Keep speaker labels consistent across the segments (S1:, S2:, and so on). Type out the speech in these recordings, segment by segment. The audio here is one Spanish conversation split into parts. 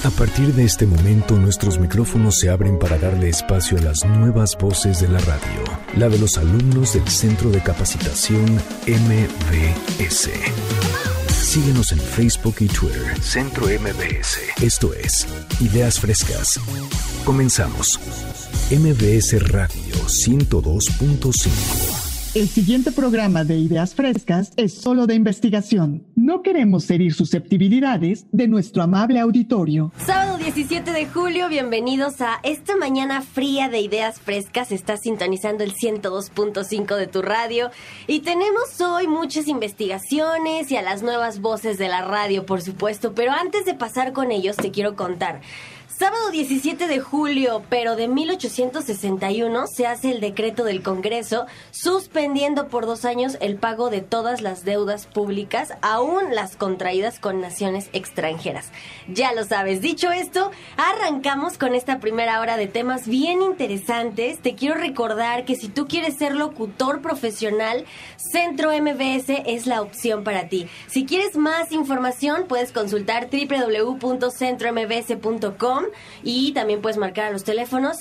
S1: A partir de este momento, nuestros micrófonos se abren para darle espacio a las nuevas voces de la radio, la de los alumnos del Centro de Capacitación MBS. Síguenos en Facebook y Twitter, Centro MBS. Esto es Ideas Frescas. Comenzamos. MBS Radio 102.5.
S2: El siguiente programa de Ideas Frescas es solo de investigación. No queremos herir susceptibilidades de nuestro amable auditorio.
S3: Sábado 17 de julio, bienvenidos a esta mañana fría de Ideas Frescas. Estás sintonizando el 102.5 de tu radio. Y tenemos hoy muchas investigaciones y a las nuevas voces de la radio, por supuesto. Pero antes de pasar con ellos, te quiero contar. Sábado 17 de julio, pero de 1861, se hace el decreto del Congreso suspendiendo por 2 años el pago de todas las deudas públicas, aún las contraídas con naciones extranjeras. Ya lo sabes. Dicho esto, arrancamos con esta primera hora de temas bien interesantes. Te quiero recordar que si tú quieres ser locutor profesional, Centro MBS es la opción para ti. Si quieres más información, puedes consultar www.centrombs.com. Y también puedes marcar a los teléfonos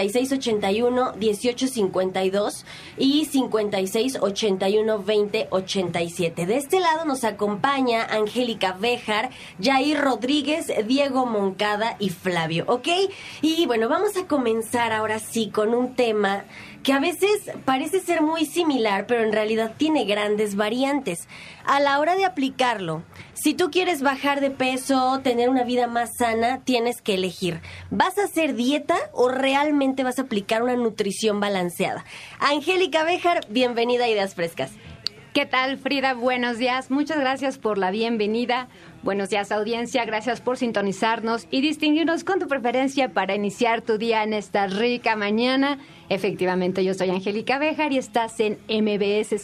S3: 5681-1852 y 5681-2087. De este lado nos acompaña Angélica Béjar, Jair Rodríguez, Diego Moncada y Flavio, ¿ok? Y bueno, vamos a comenzar ahora sí con un tema que a veces parece ser muy similar, pero en realidad tiene grandes variantes. A la hora de aplicarlo, si tú quieres bajar de peso, tener una vida más sana, tienes que elegir. ¿Vas a hacer dieta o realmente vas a aplicar una nutrición balanceada? Angélica Béjar, bienvenida a Ideas Frescas.
S4: ¿Qué tal, Frida? Buenos días. Muchas gracias por la bienvenida. Buenos días, audiencia. Gracias por sintonizarnos y distinguirnos con tu preferencia para iniciar tu día en esta rica mañana. Efectivamente, yo soy Angélica Béjar y estás en MBS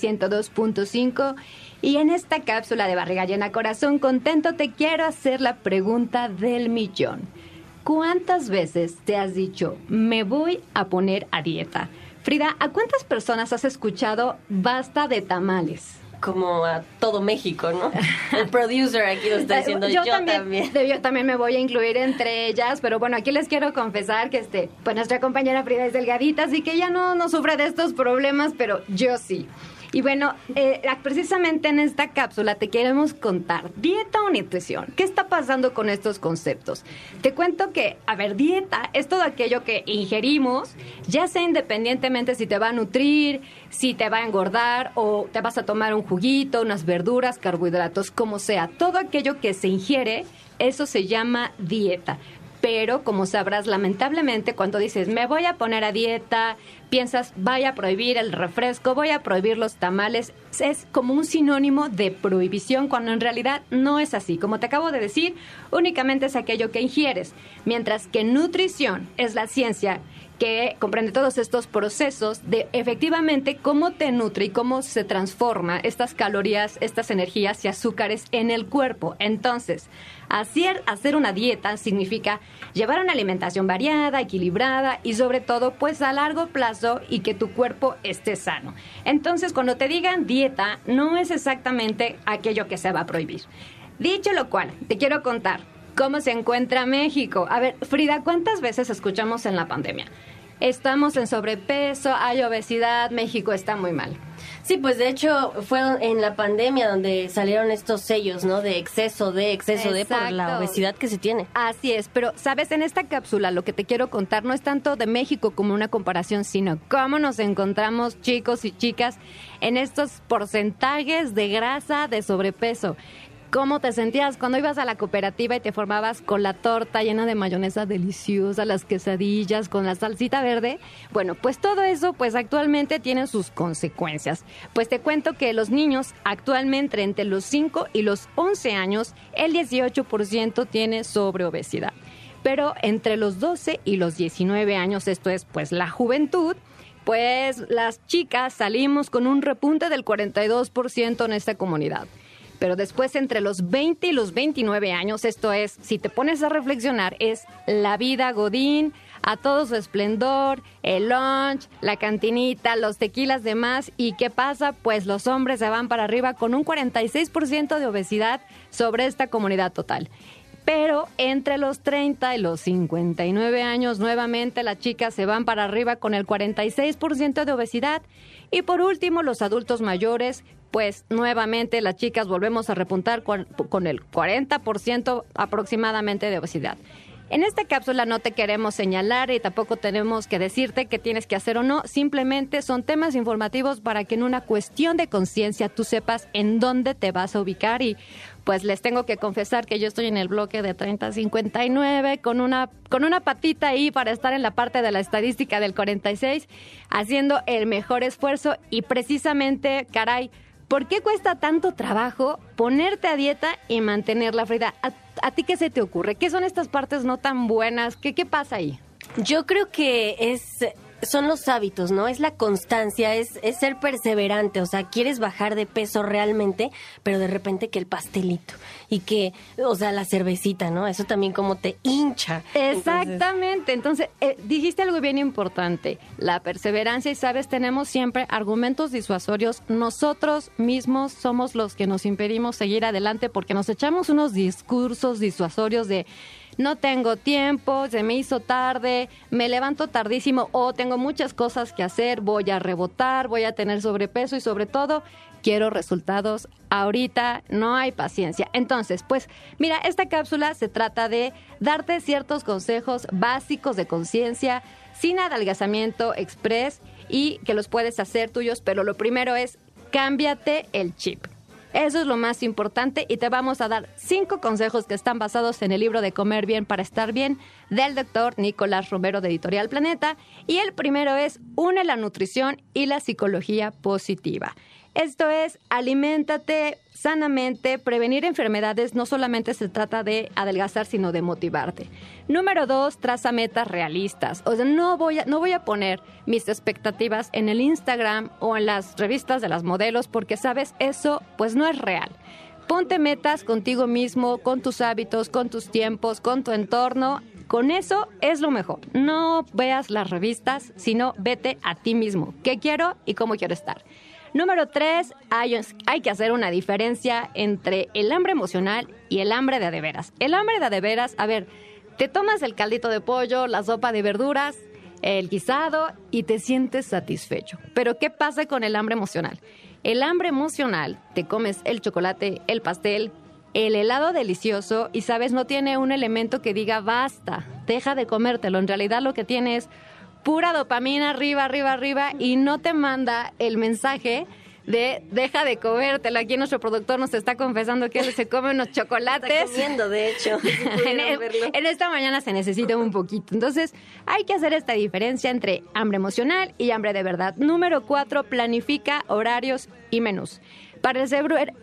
S4: 102.5. Y en esta cápsula de Barriga Llena Corazón Contento te quiero hacer la pregunta del millón. ¿Cuántas veces te has dicho, me voy a poner a dieta? Frida, ¿a cuántas personas has escuchado basta de tamales?
S3: Como a todo México, ¿no? El producer aquí lo está diciendo, yo también.
S4: Yo también me voy a incluir entre ellas, pero bueno, aquí les quiero confesar que pues nuestra compañera Frida es delgadita, así que ella no sufre de estos problemas, pero yo sí. Y bueno, precisamente en esta cápsula te queremos contar, ¿dieta o nutrición? ¿Qué está pasando con estos conceptos? Te cuento que, dieta es todo aquello que ingerimos, ya sea independientemente si te va a nutrir, si te va a engordar o te vas a tomar un juguito, unas verduras, carbohidratos, como sea. Todo aquello que se ingiere, eso se llama dieta. Pero, como sabrás, lamentablemente, cuando dices, me voy a poner a dieta, piensas, voy a prohibir el refresco, voy a prohibir los tamales, es como un sinónimo de prohibición, cuando en realidad no es así. Como te acabo de decir, únicamente es aquello que ingieres, mientras que nutrición es la ciencia que comprende todos estos procesos de efectivamente cómo te nutre y cómo se transforma estas calorías, estas energías y azúcares en el cuerpo. Entonces, hacer una dieta significa llevar una alimentación variada, equilibrada y sobre todo pues a largo plazo y que tu cuerpo esté sano. Entonces, cuando te digan dieta, no es exactamente aquello que se va a prohibir. Dicho lo cual, te quiero contar ¿cómo se encuentra México? A ver, Frida, ¿cuántas veces escuchamos en la pandemia? Estamos en sobrepeso, hay obesidad, México está muy mal.
S3: Sí, pues de hecho fue en la pandemia donde salieron estos sellos, ¿no? De exceso de por la obesidad que se tiene.
S4: Así es, pero sabes, en esta cápsula lo que te quiero contar no es tanto de México como una comparación, sino cómo nos encontramos chicos y chicas en estos porcentajes de grasa, de sobrepeso. ¿Cómo te sentías cuando ibas a la cooperativa y te formabas con la torta llena de mayonesa deliciosa, las quesadillas con la salsita verde? Bueno, pues todo eso pues actualmente tiene sus consecuencias. Pues te cuento que los niños actualmente entre los 5 y los 11 años, el 18% tiene sobreobesidad. Pero entre los 12 y los 19 años, esto es pues la juventud, pues las chicas salimos con un repunte del 42% en esta comunidad. Pero después entre los 20 y los 29 años, esto es, si te pones a reflexionar, es la vida godín, a todo su esplendor, el lunch, la cantinita, los tequilas de más. ¿Y qué pasa? Pues los hombres se van para arriba con un 46% de obesidad sobre esta comunidad total. Pero entre los 30 y los 59 años, nuevamente las chicas se van para arriba con el 46% de obesidad. Y por último, los adultos mayores, pues nuevamente las chicas volvemos a repuntar con el 40% aproximadamente de obesidad. En esta cápsula no te queremos señalar y tampoco tenemos que decirte qué tienes que hacer o no. Simplemente son temas informativos para que en una cuestión de conciencia tú sepas en dónde te vas a ubicar. Y pues les tengo que confesar que yo estoy en el bloque de 30-59 con una patita ahí para estar en la parte de la estadística del 46, haciendo el mejor esfuerzo. Y precisamente, caray, ¿por qué cuesta tanto trabajo ponerte a dieta y mantenerla, Frida? ¿A ti qué se te ocurre? ¿Qué son estas partes no tan buenas? ¿Qué pasa ahí?
S3: Yo creo que son los hábitos, ¿no? Es la constancia, es ser perseverante. O sea, quieres bajar de peso realmente, pero de repente que el pastelito y que, o sea, la cervecita, ¿no? Eso también como te hincha.
S4: Exactamente. Entonces, dijiste algo bien importante, la perseverancia. Y sabes, tenemos siempre argumentos disuasorios. Nosotros mismos somos los que nos impedimos seguir adelante porque nos echamos unos discursos disuasorios de no tengo tiempo, se me hizo tarde, me levanto tardísimo o tengo muchas cosas que hacer, voy a rebotar, voy a tener sobrepeso y sobre todo quiero resultados ahorita, no hay paciencia. Entonces, pues mira, esta cápsula se trata de darte ciertos consejos básicos de conciencia sin adelgazamiento express y que los puedes hacer tuyos, pero lo primero es cámbiate el chip. Eso es lo más importante y te vamos a dar 5 consejos que están basados en el libro de Comer Bien para Estar Bien del doctor Nicolás Romero de Editorial Planeta. Y el primero es: une la nutrición y la psicología positiva. Esto es, aliméntate sanamente, prevenir enfermedades. No solamente se trata de adelgazar, sino de motivarte. Número 2, traza metas realistas. O sea, no voy a poner mis expectativas en el Instagram o en las revistas de las modelos porque, ¿sabes? Eso pues no es real. Ponte metas contigo mismo, con tus hábitos, con tus tiempos, con tu entorno. Con eso es lo mejor. No veas las revistas, sino vete a ti mismo. ¿Qué quiero y cómo quiero estar? Número 3, hay que hacer una diferencia entre el hambre emocional y el hambre de a de veras. El hambre de a de veras, a ver, te tomas el caldito de pollo, la sopa de verduras, el guisado y te sientes satisfecho. Pero ¿qué pasa con el hambre emocional? El hambre emocional, te comes el chocolate, el pastel, el helado delicioso y, ¿sabes? No tiene un elemento que diga basta, deja de comértelo. En realidad lo que tiene es pura dopamina arriba, arriba, arriba y no te manda el mensaje de deja de comértelo. Aquí nuestro productor nos está confesando que él se come unos chocolates.
S3: Está comiendo, de hecho.
S4: En esta mañana se necesita un poquito. Entonces, hay que hacer esta diferencia entre hambre emocional y hambre de verdad. Número 4, planifica horarios y menús. Para el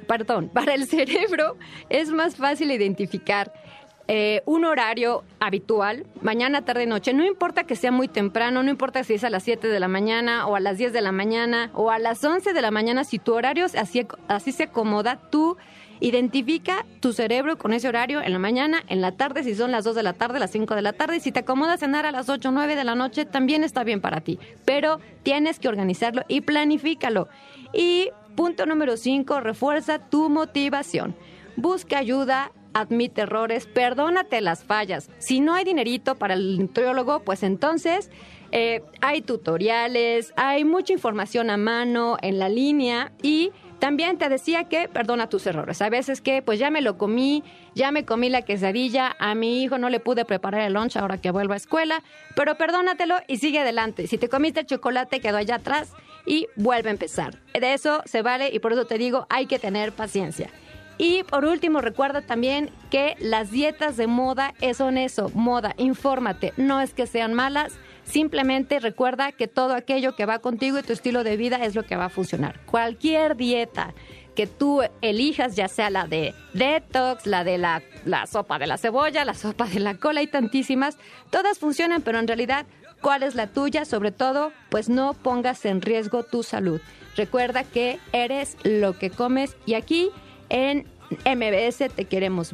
S4: cerebro es más fácil identificar un horario habitual, mañana, tarde, noche. No importa que sea muy temprano, no importa si es a las 7 de la mañana o a las 10 de la mañana o a las 11 de la mañana. Si tu horario así se acomoda, tú identifica tu cerebro con ese horario en la mañana, en la tarde, si son las 2 de la tarde, las 5 de la tarde. Y si te acomoda a cenar a las 8 o 9 de la noche, también está bien para ti. Pero tienes que organizarlo y planifícalo. Y punto número 5, refuerza tu motivación. Busca ayuda, admite errores, perdónate las fallas. Si no hay dinerito para el nutriólogo, pues entonces hay tutoriales, hay mucha información a mano en la línea y también te decía que perdona tus errores. A veces que pues ya me comí la quesadilla, a mi hijo no le pude preparar el lunch ahora que vuelvo a escuela, pero perdónatelo y sigue adelante. Si te comiste el chocolate, quedó allá atrás y vuelve a empezar. De eso se vale y por eso te digo, hay que tener paciencia. Y por último, recuerda también que las dietas de moda son eso, moda, infórmate, no es que sean malas, simplemente recuerda que todo aquello que va contigo y tu estilo de vida es lo que va a funcionar. Cualquier dieta que tú elijas, ya sea la de detox, la de la sopa de la cebolla, la sopa de la cola, hay tantísimas, todas funcionan, pero en realidad, ¿cuál es la tuya? Sobre todo, pues no pongas en riesgo tu salud. Recuerda que eres lo que comes y aquí en MBS te queremos bien.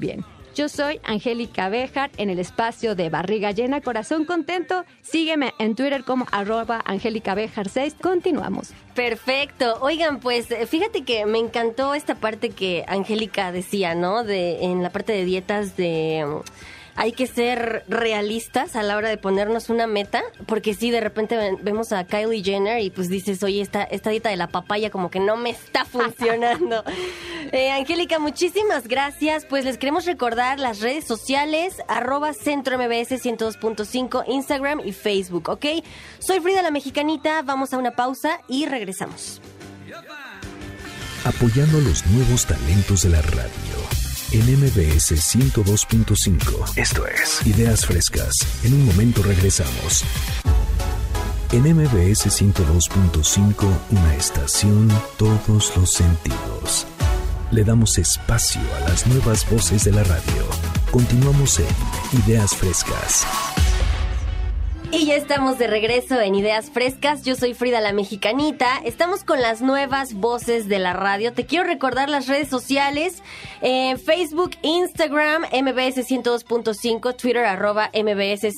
S4: Yo soy Angélica Béjar en el espacio de Barriga Llena, Corazón Contento. Sígueme en Twitter como @AngélicaBéjar6. Continuamos.
S3: Perfecto. Oigan, pues fíjate que me encantó esta parte que Angélica decía, ¿no? En la parte de dietas hay que ser realistas a la hora de ponernos una meta, porque sí, de repente vemos a Kylie Jenner y pues dices, oye, esta dieta de la papaya como que no me está funcionando. Angélica, muchísimas gracias. Pues les queremos recordar las redes sociales, @CentroMBS 102.5, Instagram y Facebook, ¿ok? Soy Frida la Mexicanita, vamos a una pausa y regresamos.
S1: Apoyando los nuevos talentos de la radio. En MBS 102.5. Esto es Ideas Frescas. En un momento regresamos. En MBS 102.5, una estación, todos los sentidos. Le damos espacio a las nuevas voces de la radio. Continuamos en Ideas Frescas.
S3: Y ya estamos de regreso en Ideas Frescas. Yo soy Frida la Mexicanita. Estamos con las nuevas voces de la radio. Te quiero recordar las redes sociales. Facebook, Instagram, MBS 102.5, Twitter, @MBS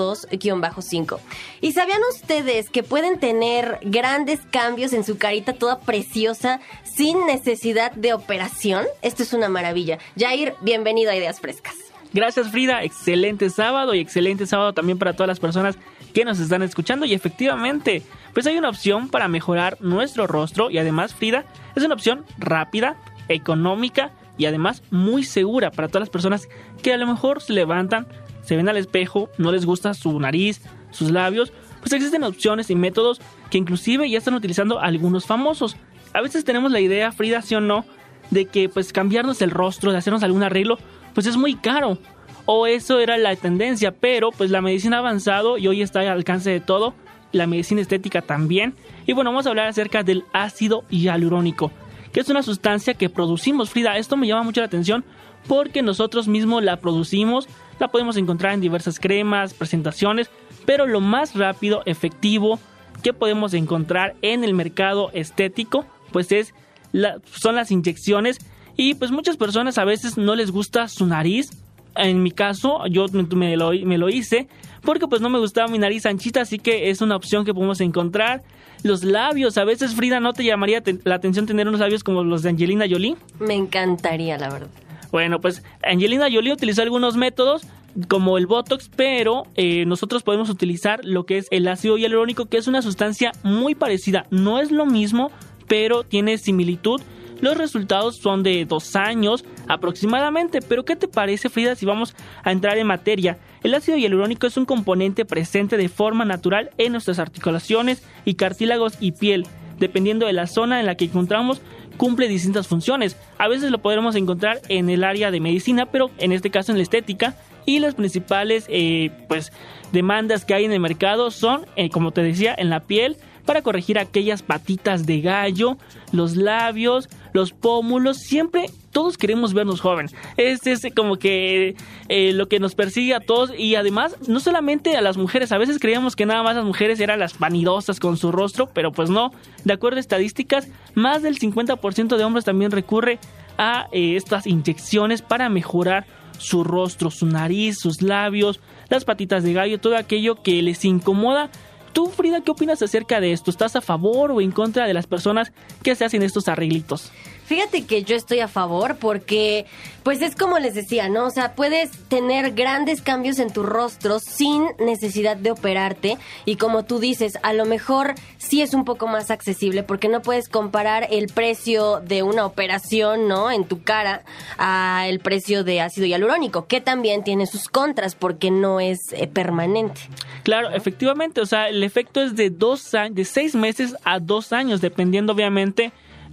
S3: 102-5. ¿Y sabían ustedes que pueden tener grandes cambios en su carita toda preciosa sin necesidad de operación? Esto es una maravilla. Jair, bienvenido a Ideas Frescas.
S5: Gracias, Frida, excelente sábado y excelente sábado también para todas las personas que nos están escuchando. Y efectivamente, pues hay una opción para mejorar nuestro rostro y además, Frida, es una opción rápida, económica y además muy segura para todas las personas que a lo mejor se levantan, se ven al espejo, no les gusta su nariz, sus labios. Pues existen opciones y métodos que inclusive ya están utilizando algunos famosos. A veces tenemos la idea, Frida, sí o no, de que pues cambiarnos el rostro, de hacernos algún arreglo, pues es muy caro, o eso era la tendencia, pero pues la medicina ha avanzado y hoy está al alcance de todo, la medicina estética también. Y bueno, vamos a hablar acerca del ácido hialurónico, que es una sustancia que producimos, Frida. Esto me llama mucho la atención porque nosotros mismos la producimos, la podemos encontrar en diversas cremas, presentaciones, pero lo más rápido, efectivo que podemos encontrar en el mercado estético, pues son las inyecciones. Y pues muchas personas a veces no les gusta su nariz. En mi caso, yo me lo hice porque pues no me gustaba mi nariz anchita, así que es una opción que podemos encontrar. Los labios, a veces, Frida, ¿no te llamaría la atención tener unos labios como los de Angelina Jolie?
S3: Me encantaría, la verdad.
S5: Bueno, pues Angelina Jolie utilizó algunos métodos como el Botox, pero nosotros podemos utilizar lo que es el ácido hialurónico, que es una sustancia muy parecida. No es lo mismo, pero tiene similitud. Los resultados son de 2 años aproximadamente, pero ¿qué te parece, Frida, si vamos a entrar en materia? El ácido hialurónico es un componente presente de forma natural en nuestras articulaciones y cartílagos y piel. Dependiendo de la zona en la que encontramos, cumple distintas funciones. A veces lo podremos encontrar en el área de medicina, pero en este caso en la estética. Y las principales demandas que hay en el mercado son, como te decía, en la piel, para corregir aquellas patitas de gallo, los labios, los pómulos. Siempre todos queremos vernos jóvenes. Es como que lo que nos persigue a todos. Y además, no solamente a las mujeres. A veces creíamos que nada más las mujeres eran las vanidosas con su rostro, pero pues no. De acuerdo a estadísticas, más del 50% de hombres también recurre a estas inyecciones para mejorar su rostro, su nariz, sus labios, las patitas de gallo, todo aquello que les incomoda. Tú, Frida, ¿qué opinas acerca de esto? ¿Estás a favor o en contra de las personas que se hacen estos arreglitos?
S3: Fíjate que yo estoy a favor porque, pues es como les decía, ¿no? O sea, puedes tener grandes cambios en tu rostro sin necesidad de operarte y como tú dices, a lo mejor sí es un poco más accesible porque no puedes comparar el precio de una operación, ¿no? En tu cara a el precio de ácido hialurónico, que también tiene sus contras porque no es permanente.
S5: Claro, efectivamente, o sea, el efecto es de 6 meses a 2 años, dependiendo obviamente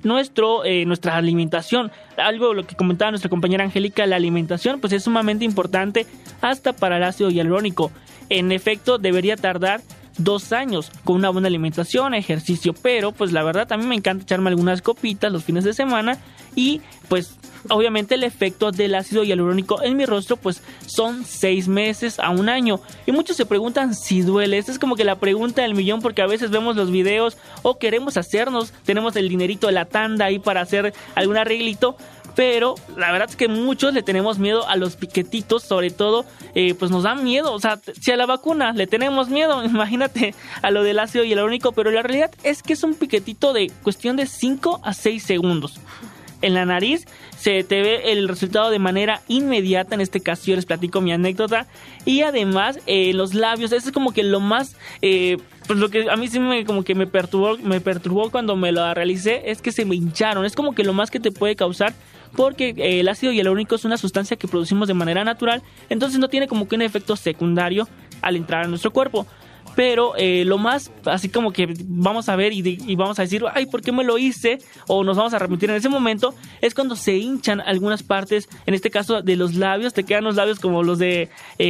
S5: nuestra alimentación. Algo lo que comentaba nuestra compañera Angélica, la alimentación pues es sumamente importante hasta para el ácido hialurónico. En efecto, debería tardar 2 años con una buena alimentación, ejercicio, pero pues la verdad a mí me encanta echarme algunas copitas los fines de semana y pues obviamente el efecto del ácido hialurónico en mi rostro pues son 6 meses a 1 año. Y muchos se preguntan si duele. Esta es como que la pregunta del millón, porque a veces vemos los videos o queremos hacernos, tenemos el dinerito de la tanda ahí para hacer algún arreglito, pero la verdad es que muchos le tenemos miedo a los piquetitos, sobre todo, pues nos da miedo. O sea, si a la vacuna le tenemos miedo, imagínate a lo del ácido hialurónico, pero la realidad es que es un piquetito de cuestión de 5 a 6 segundos. En la nariz se te ve el resultado de manera inmediata. En este caso yo les platico mi anécdota. Y además los labios, eso es como que lo más, pues lo que a mí sí me perturbó cuando me lo realicé, es que se me hincharon. Es como que lo más que te puede causar, porque el ácido hialurónico es una sustancia que producimos de manera natural, entonces no tiene como que un efecto secundario al entrar a nuestro cuerpo. Pero lo más, así como que vamos a ver y vamos a decir, ay, ¿por qué me lo hice? O nos vamos a arrepentir en ese momento, es cuando se hinchan algunas partes, en este caso de los labios, te quedan los labios como los de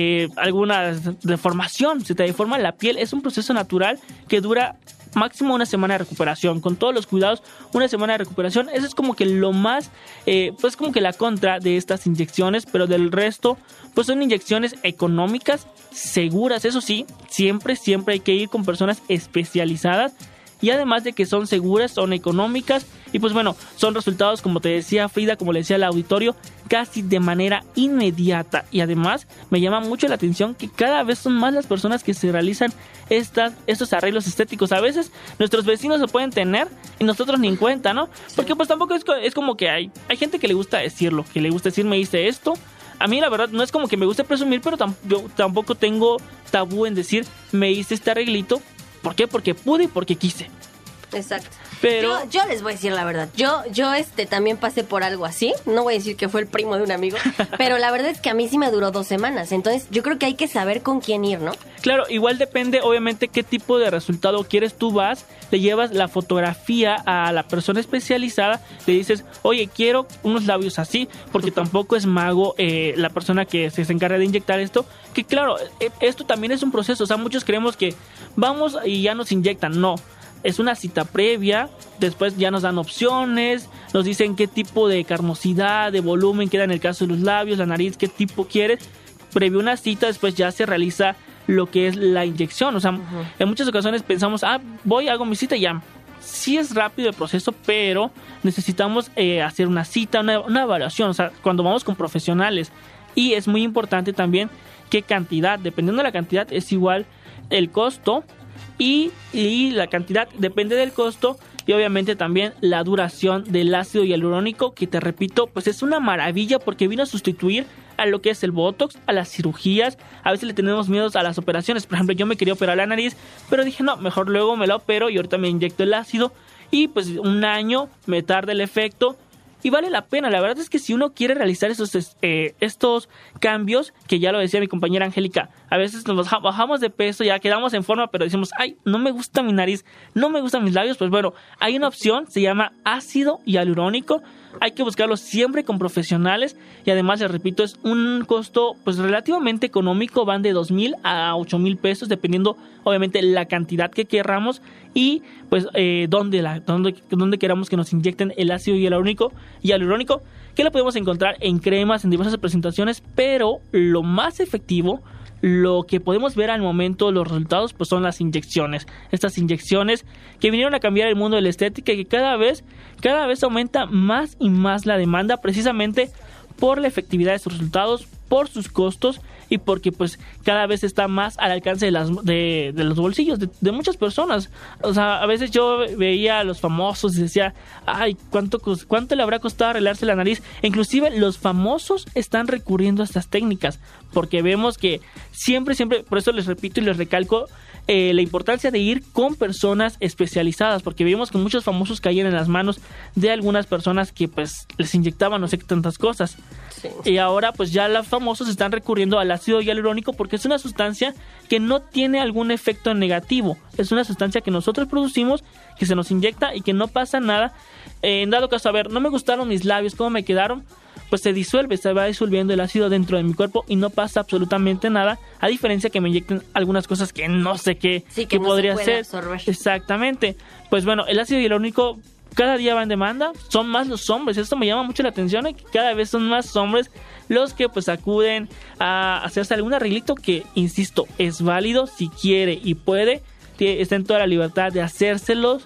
S5: alguna deformación, se te deforma la piel. Es un proceso natural que dura máximo una semana de recuperación, con todos los cuidados, una semana de recuperación. Eso es como que lo más, pues como que la contra de estas inyecciones, pero del resto, pues son inyecciones económicas, seguras. Eso sí, siempre hay que ir con personas especializadas, y además de que son seguras, son económicas, y pues bueno, son resultados, como te decía Frida, como le decía al auditorio, casi de manera inmediata. Y además me llama mucho la atención que cada vez son más las personas que se realizan estos arreglos estéticos. A veces nuestros vecinos se pueden tener y nosotros ni en cuenta, ¿no? Porque pues tampoco es como que hay gente que le gusta decirlo, que le gusta decir, me hice esto. A mí la verdad no es como que me guste presumir, pero yo tampoco tengo tabú en decir, me hice este arreglito. ¿Por qué? Porque pude y porque quise.
S3: Exacto.
S5: Pero
S3: yo les voy a decir la verdad. Yo también pasé por algo así. No voy a decir que fue el primo de un amigo, pero la verdad es que a mí sí me duró 2 semanas. Entonces yo creo que hay que saber con quién ir, ¿no?
S5: Claro, igual depende obviamente qué tipo de resultado quieres. Tú vas, le llevas la fotografía a la persona especializada, le dices, oye, quiero unos labios así, porque tampoco es mago la persona que se encarga de inyectar esto. Que claro, esto también es un proceso. O sea, muchos creemos que vamos y ya nos inyectan. No. Es una cita previa, después ya nos dan opciones, nos dicen qué tipo de carnosidad, de volumen queda en el caso de los labios, la nariz, qué tipo quieres. Previo una cita, después ya se realiza lo que es la inyección. O sea, en muchas ocasiones pensamos, hago mi cita y ya. Sí es rápido el proceso, pero necesitamos hacer una cita, una evaluación. O sea, cuando vamos con profesionales. Y es muy importante también qué cantidad, dependiendo de la cantidad, es igual el costo. Y la cantidad depende del costo, y obviamente también la duración del ácido hialurónico, que te repito, pues es una maravilla porque vino a sustituir a lo que es el botox, a las cirugías. A veces le tenemos miedos a las operaciones. Por ejemplo, yo me quería operar la nariz, pero dije no, mejor luego me la opero y ahorita me inyecto el ácido, y pues 1 año me tarda el efecto. Y vale la pena. La verdad es que si uno quiere realizar estos cambios, que ya lo decía mi compañera Angélica, a veces nos bajamos de peso, ya quedamos en forma, pero decimos, ay, no me gusta mi nariz, no me gustan mis labios. Pues bueno, hay una opción, se llama ácido hialurónico. Hay que buscarlo siempre con profesionales, y además, les repito, es un costo pues relativamente económico. Van de 2,000 a 8,000 pesos, dependiendo obviamente la cantidad que queramos y pues dónde queramos que nos inyecten el ácido hialurónico, que lo podemos encontrar en cremas, en diversas presentaciones, pero lo más efectivo, lo que podemos ver al momento, los resultados, pues son las inyecciones. Estas inyecciones que vinieron a cambiar el mundo de la estética, y que cada vez aumenta más y más la demanda, precisamente por la efectividad de sus resultados, por sus costos, y porque pues cada vez está más al alcance de los bolsillos de muchas personas. O sea, a veces yo veía a los famosos y decía, ay, ¿cuánto le habrá costado arreglarse la nariz? E inclusive los famosos están recurriendo a estas técnicas, porque vemos que siempre, por eso les repito y les recalco la importancia de ir con personas especializadas, porque vimos que muchos famosos caían en las manos de algunas personas que pues les inyectaban no sé qué tantas cosas. Sí. Y ahora pues ya los famosos están recurriendo al ácido hialurónico, porque es una sustancia que no tiene algún efecto negativo. Es una sustancia que nosotros producimos, que se nos inyecta y que no pasa nada. En dado caso, a ver, no me gustaron mis labios, ¿cómo me quedaron? Pues se disuelve, se va disolviendo el ácido dentro de mi cuerpo y no pasa absolutamente nada, a diferencia que me inyecten algunas cosas que no sé qué,
S3: sí, que no podría ser. Absorber.
S5: Exactamente. Pues bueno, el ácido hialurónico cada día va en demanda, son más los hombres. Esto me llama mucho la atención, que cada vez son más hombres los que pues acuden a hacerse algún arreglito, que insisto, es válido si quiere y puede, está en toda la libertad de hacérselos,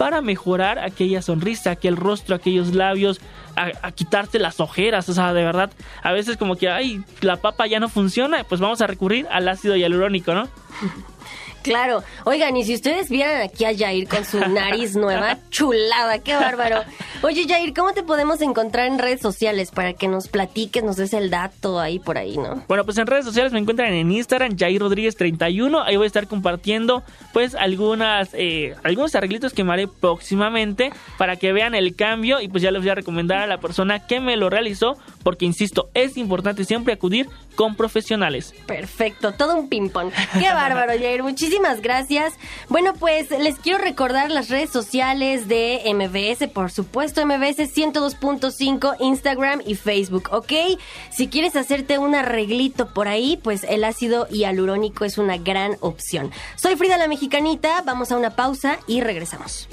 S5: para mejorar aquella sonrisa, aquel rostro, aquellos labios, a quitarte las ojeras. O sea, de verdad, a veces como que, ay, la papa ya no funciona, pues vamos a recurrir al ácido hialurónico, ¿no?
S3: Claro. Oigan, y si ustedes vieran aquí a Jair con su nariz nueva, chulada, qué bárbaro. Oye, Jair, ¿cómo te podemos encontrar en redes sociales para que nos platiques, nos des el dato ahí por ahí, ¿no?
S5: Bueno, pues en redes sociales me encuentran en Instagram, Jair Rodríguez 31. Ahí voy a estar compartiendo, pues, algunos arreglitos que me haré próximamente para que vean el cambio. Y pues ya les voy a recomendar a la persona que me lo realizó, porque, insisto, es importante siempre acudir con profesionales.
S3: Perfecto, todo un ping-pong. Qué bárbaro, Jair. Muchísimas gracias. Bueno, pues les quiero recordar las redes sociales de MBS, por supuesto, MBS 102.5, Instagram y Facebook, ¿ok? Si quieres hacerte un arreglito por ahí, pues el ácido hialurónico es una gran opción. Soy Frida la Mexicanita, vamos a una pausa y regresamos.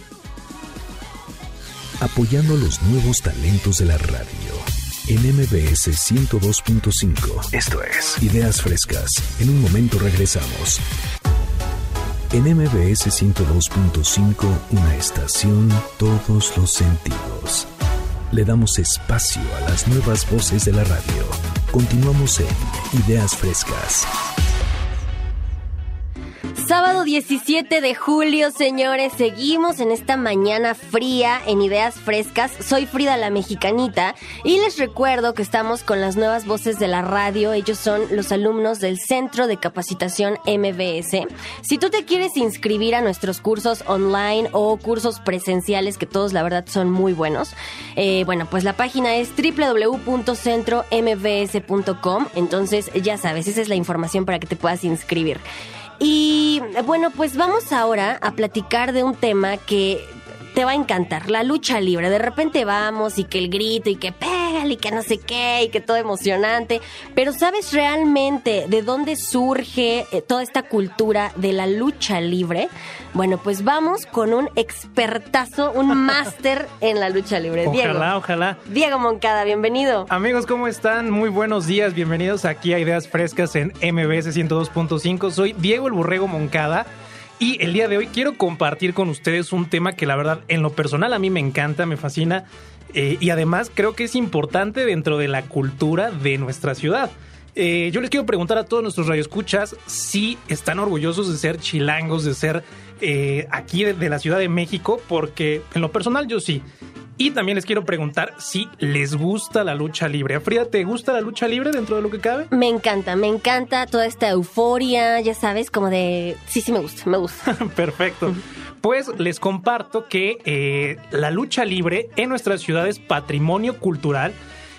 S1: Apoyando los nuevos talentos de la radio. En MBS 102.5. Esto es Ideas Frescas. En un momento regresamos. En MBS 102.5, una estación, todos los sentidos. Le damos espacio a las nuevas voces de la radio. Continuamos en Ideas Frescas.
S3: Sábado 17 de julio, señores, seguimos en esta mañana fría en Ideas Frescas. Soy Frida la Mexicanita y les recuerdo que estamos con las nuevas voces de la radio. Ellos son los alumnos del Centro de Capacitación MBS. Si tú te quieres inscribir a nuestros cursos online o cursos presenciales, que todos la verdad son muy buenos, bueno, pues la página es www.centrombs.com. Entonces, ya sabes, esa es la información para que te puedas inscribir. Y bueno, pues vamos ahora a platicar de un tema que te va a encantar, la lucha libre. De repente vamos y que el grito y que pégale y que no sé qué y que todo emocionante. Pero ¿sabes realmente de dónde surge toda esta cultura de la lucha libre? Bueno, pues vamos con un expertazo, un máster en la lucha libre.
S6: Ojalá.
S3: Diego Moncada, bienvenido.
S6: Amigos, ¿cómo están? Muy buenos días, bienvenidos aquí a Ideas Frescas en MBS 102.5. Soy Diego el Borrego Moncada. Y el día de hoy quiero compartir con ustedes un tema que la verdad en lo personal a mí me encanta, me fascina y además creo que es importante dentro de la cultura de nuestra ciudad. Yo les quiero preguntar a todos nuestros radioescuchas si están orgullosos de ser chilangos, de ser aquí de la Ciudad de México, porque en lo personal yo sí. Y también les quiero preguntar si les gusta la lucha libre. Frida, ¿te gusta la lucha libre dentro de lo que cabe?
S3: Me encanta toda esta euforia, ya sabes, como de... Sí, me gusta.
S6: Perfecto. Pues les comparto que la lucha libre en nuestra ciudad es patrimonio cultural.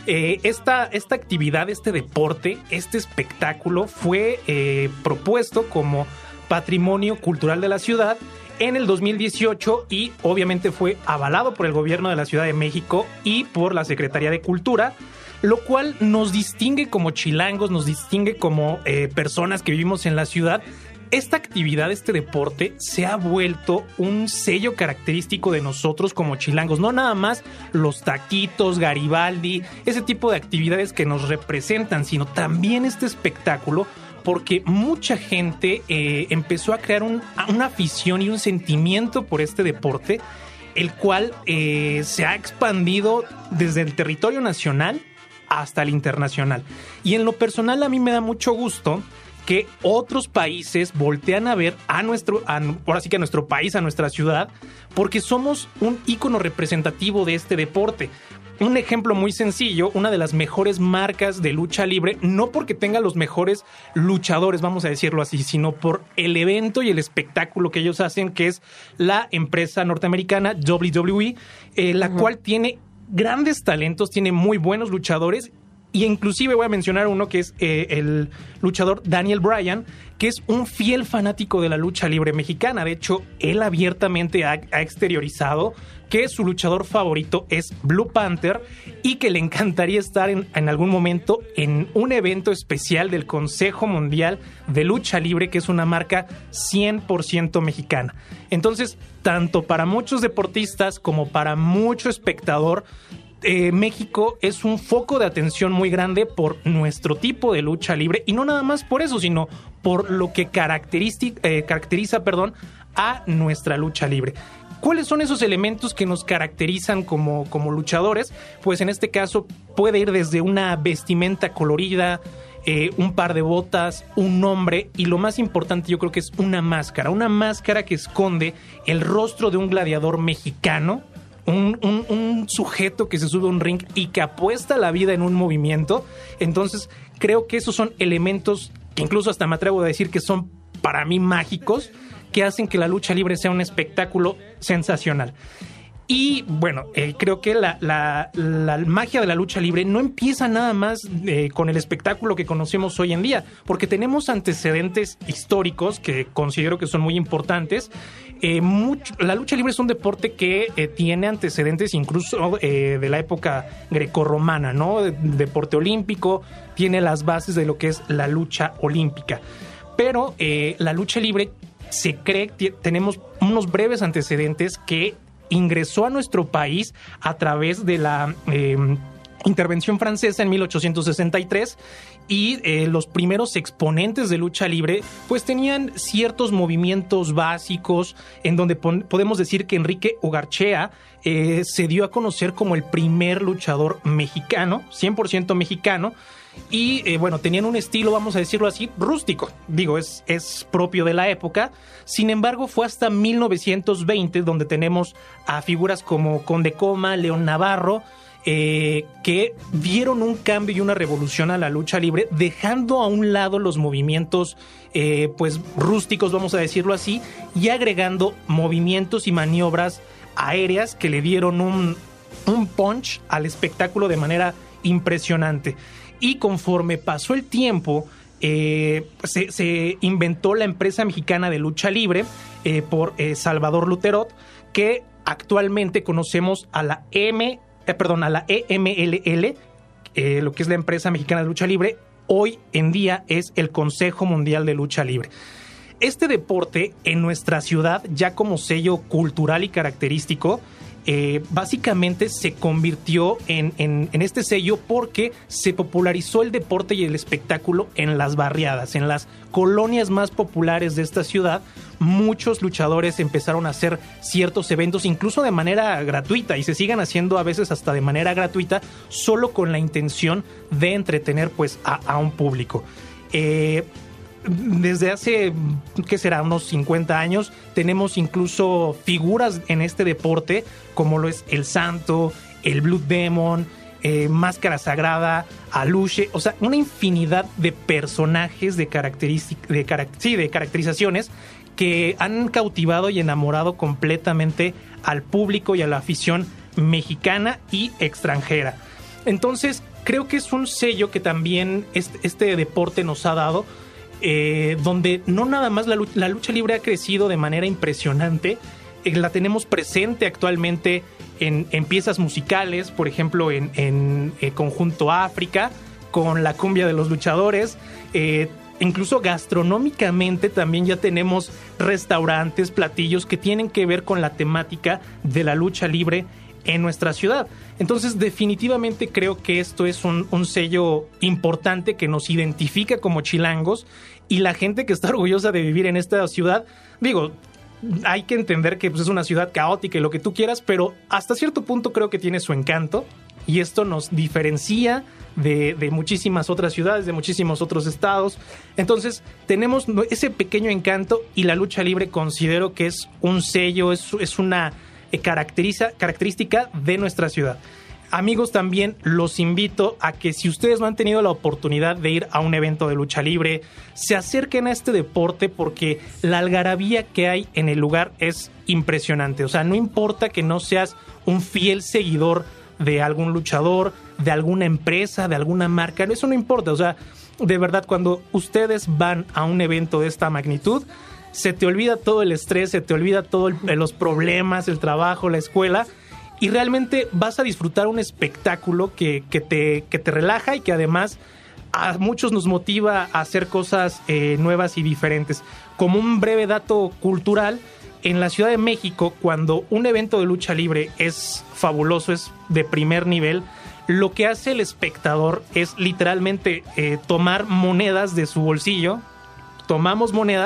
S6: Esta actividad, este deporte, este espectáculo fue propuesto como patrimonio cultural de la ciudad en el 2018 y obviamente fue avalado por el gobierno de la Ciudad de México y por la Secretaría de Cultura, lo cual nos distingue como chilangos, nos distingue como personas que vivimos en la ciudad. Esta actividad, este deporte, se ha vuelto un sello característico de nosotros como chilangos. No nada más los taquitos, Garibaldi, ese tipo de actividades que nos representan, sino también este espectáculo, porque mucha gente empezó a crear una afición y un sentimiento por este deporte, el cual se ha expandido desde el territorio nacional hasta el internacional. Y en lo personal a mí me da mucho gusto que otros países voltean a ver ahora sí que a nuestro país, a nuestra ciudad, porque somos un ícono representativo de este deporte. Un ejemplo muy sencillo, una de las mejores marcas de lucha libre, no porque tenga los mejores luchadores, vamos a decirlo así, sino por el evento y el espectáculo que ellos hacen, que es la empresa norteamericana WWE, la cual tiene grandes talentos, tiene muy buenos luchadores. Y inclusive voy a mencionar uno que es el luchador Daniel Bryan, que es un fiel fanático de la lucha libre mexicana. De hecho, él abiertamente ha exteriorizado que su luchador favorito es Blue Panther y que le encantaría estar en algún momento en un evento especial del Consejo Mundial de Lucha Libre, que es una marca 100% mexicana. Entonces, tanto para muchos deportistas como para mucho espectador, México es un foco de atención muy grande por nuestro tipo de lucha libre, y no nada más por eso, sino por lo que caracteriza a nuestra lucha libre. ¿Cuáles son esos elementos que nos caracterizan como luchadores? Pues en este caso puede ir desde una vestimenta colorida, un par de botas, un nombre y lo más importante yo creo que es una máscara que esconde el rostro de un gladiador mexicano, un sujeto que se sube a un ring y que apuesta la vida en un movimiento. Entonces creo que esos son elementos que incluso hasta me atrevo a decir que son para mí mágicos, que hacen que la lucha libre sea un espectáculo sensacional. Y bueno, creo que la magia de la lucha libre no empieza nada más con el espectáculo que conocemos hoy en día, porque tenemos antecedentes históricos que considero que son muy importantes. La lucha libre es un deporte que tiene antecedentes incluso de la época grecorromana, ¿no? Deporte olímpico, tiene las bases de lo que es la lucha olímpica. Pero la lucha libre se cree, tenemos unos breves antecedentes que ingresó a nuestro país a través de la intervención francesa en 1863 y los primeros exponentes de lucha libre pues tenían ciertos movimientos básicos en donde podemos decir que Enrique Ugarchea se dio a conocer como el primer luchador mexicano, 100% mexicano. Y bueno, tenían un estilo, vamos a decirlo así, rústico. Digo, es propio de la época. Sin embargo, fue hasta 1920 donde tenemos a figuras como Conde Coma, León Navarro, que dieron un cambio y una revolución a la lucha libre, dejando a un lado los movimientos pues rústicos, vamos a decirlo así, y agregando movimientos y maniobras aéreas que le dieron un punch al espectáculo de manera impresionante. Y conforme pasó el tiempo, se inventó la empresa mexicana de lucha libre por Salvador Luterot, que actualmente conocemos a la EMLL, lo que es la empresa mexicana de lucha libre. Hoy en día es el Consejo Mundial de Lucha Libre. Este deporte en nuestra ciudad, ya como sello cultural y característico, básicamente se convirtió en este sello porque se popularizó el deporte y el espectáculo en las barriadas, en las colonias más populares de esta ciudad. Muchos luchadores empezaron a hacer ciertos eventos incluso de manera gratuita y se siguen haciendo a veces hasta de manera gratuita, solo con la intención de entretener pues a un público. Desde hace, ¿qué será? Unos 50 años, tenemos incluso figuras en este deporte, como lo es el Santo, el Blood Demon, Máscara Sagrada, Aluche, o sea, una infinidad de personajes de caracterizaciones que han cautivado y enamorado completamente al público y a la afición mexicana y extranjera. Entonces, creo que es un sello que también este deporte nos ha dado, donde no nada más la lucha libre ha crecido de manera impresionante, la tenemos presente actualmente en piezas musicales, por ejemplo en Conjunto África, con la cumbia de los luchadores, incluso gastronómicamente también ya tenemos restaurantes, platillos que tienen que ver con la temática de la lucha libre en nuestra ciudad. Entonces definitivamente creo que esto es un sello importante que nos identifica como chilangos, y la gente que está orgullosa de vivir en esta ciudad, digo, hay que entender que pues, es una ciudad caótica y lo que tú quieras, pero hasta cierto punto creo que tiene su encanto, y esto nos diferencia de muchísimas otras ciudades, de muchísimos otros estados. Entonces tenemos ese pequeño encanto, y la lucha libre considero que es un sello, es una característica de nuestra ciudad. Amigos, también los invito a que si ustedes no han tenido la oportunidad de ir a un evento de lucha libre, se acerquen a este deporte, porque la algarabía que hay en el lugar es impresionante. O sea, no importa que no seas un fiel seguidor de algún luchador, de alguna empresa, de alguna marca, eso no importa. O sea, de verdad, cuando ustedes van a un evento de esta magnitud, se te olvida todo el estrés, se te olvida todos los problemas, el trabajo, la escuela, y realmente vas a disfrutar un espectáculo que te relaja, y que además a muchos nos motiva a hacer cosas nuevas y diferentes. Como un breve dato cultural, en la Ciudad de México, cuando un evento de lucha libre es fabuloso, es de primer nivel, lo que hace el espectador es literalmente tomar monedas de su bolsillo. Tomamos monedas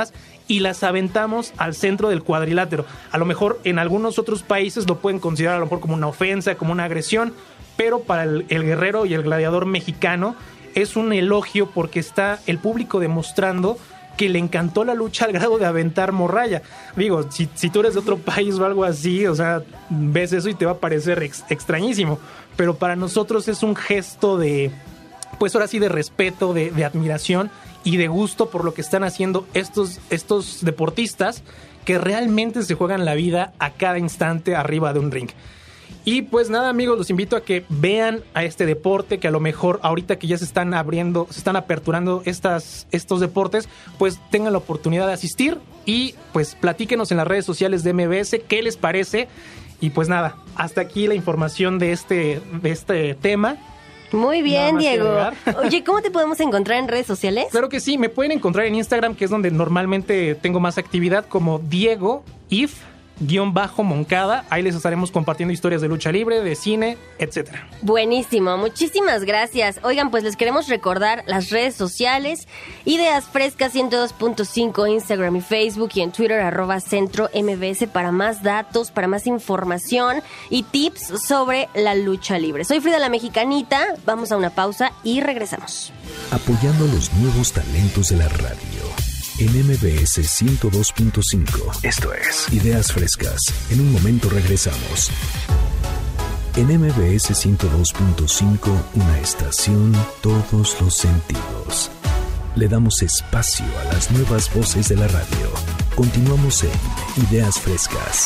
S6: y las aventamos al centro del cuadrilátero. A lo mejor en algunos otros países lo pueden considerar a lo mejor como una ofensa, como una agresión, pero para el guerrero y el gladiador mexicano es un elogio porque está el público demostrando que le encantó la lucha al grado de aventar morralla. Digo, si tú eres de otro país o algo así, o sea, ves eso y te va a parecer extrañísimo, pero para nosotros es un gesto de, pues ahora sí, de respeto, de admiración y de gusto por lo que están haciendo estos deportistas que realmente se juegan la vida a cada instante arriba de un ring. Y pues nada, amigos, los invito a que vean a este deporte, que a lo mejor ahorita que ya se están aperturando estos deportes, pues tengan la oportunidad de asistir y pues platíquenos en las redes sociales de MBS qué les parece. Y pues nada, hasta aquí la información de este tema.
S3: Muy bien, Diego. Oye, ¿cómo te podemos encontrar en redes sociales?
S6: Claro que sí, me pueden encontrar en Instagram, que es donde normalmente tengo más actividad, como Diego_Moncada. Ahí les estaremos compartiendo historias de lucha libre, de cine, etcétera.
S3: Buenísimo, muchísimas gracias. Oigan, pues les queremos recordar las redes sociales: Ideas Frescas 102.5, Instagram y Facebook, y en Twitter @Centro MBS para más datos, para más información y tips sobre la lucha libre. Soy Frida la Mexicanita, vamos a una pausa y regresamos.
S1: Apoyando a los nuevos talentos de la radio. En MBS 102.5. Esto es Ideas Frescas. En un momento regresamos. En MBS 102.5, una estación, todos los sentidos. Le damos espacio a las nuevas voces de la radio. Continuamos en Ideas Frescas.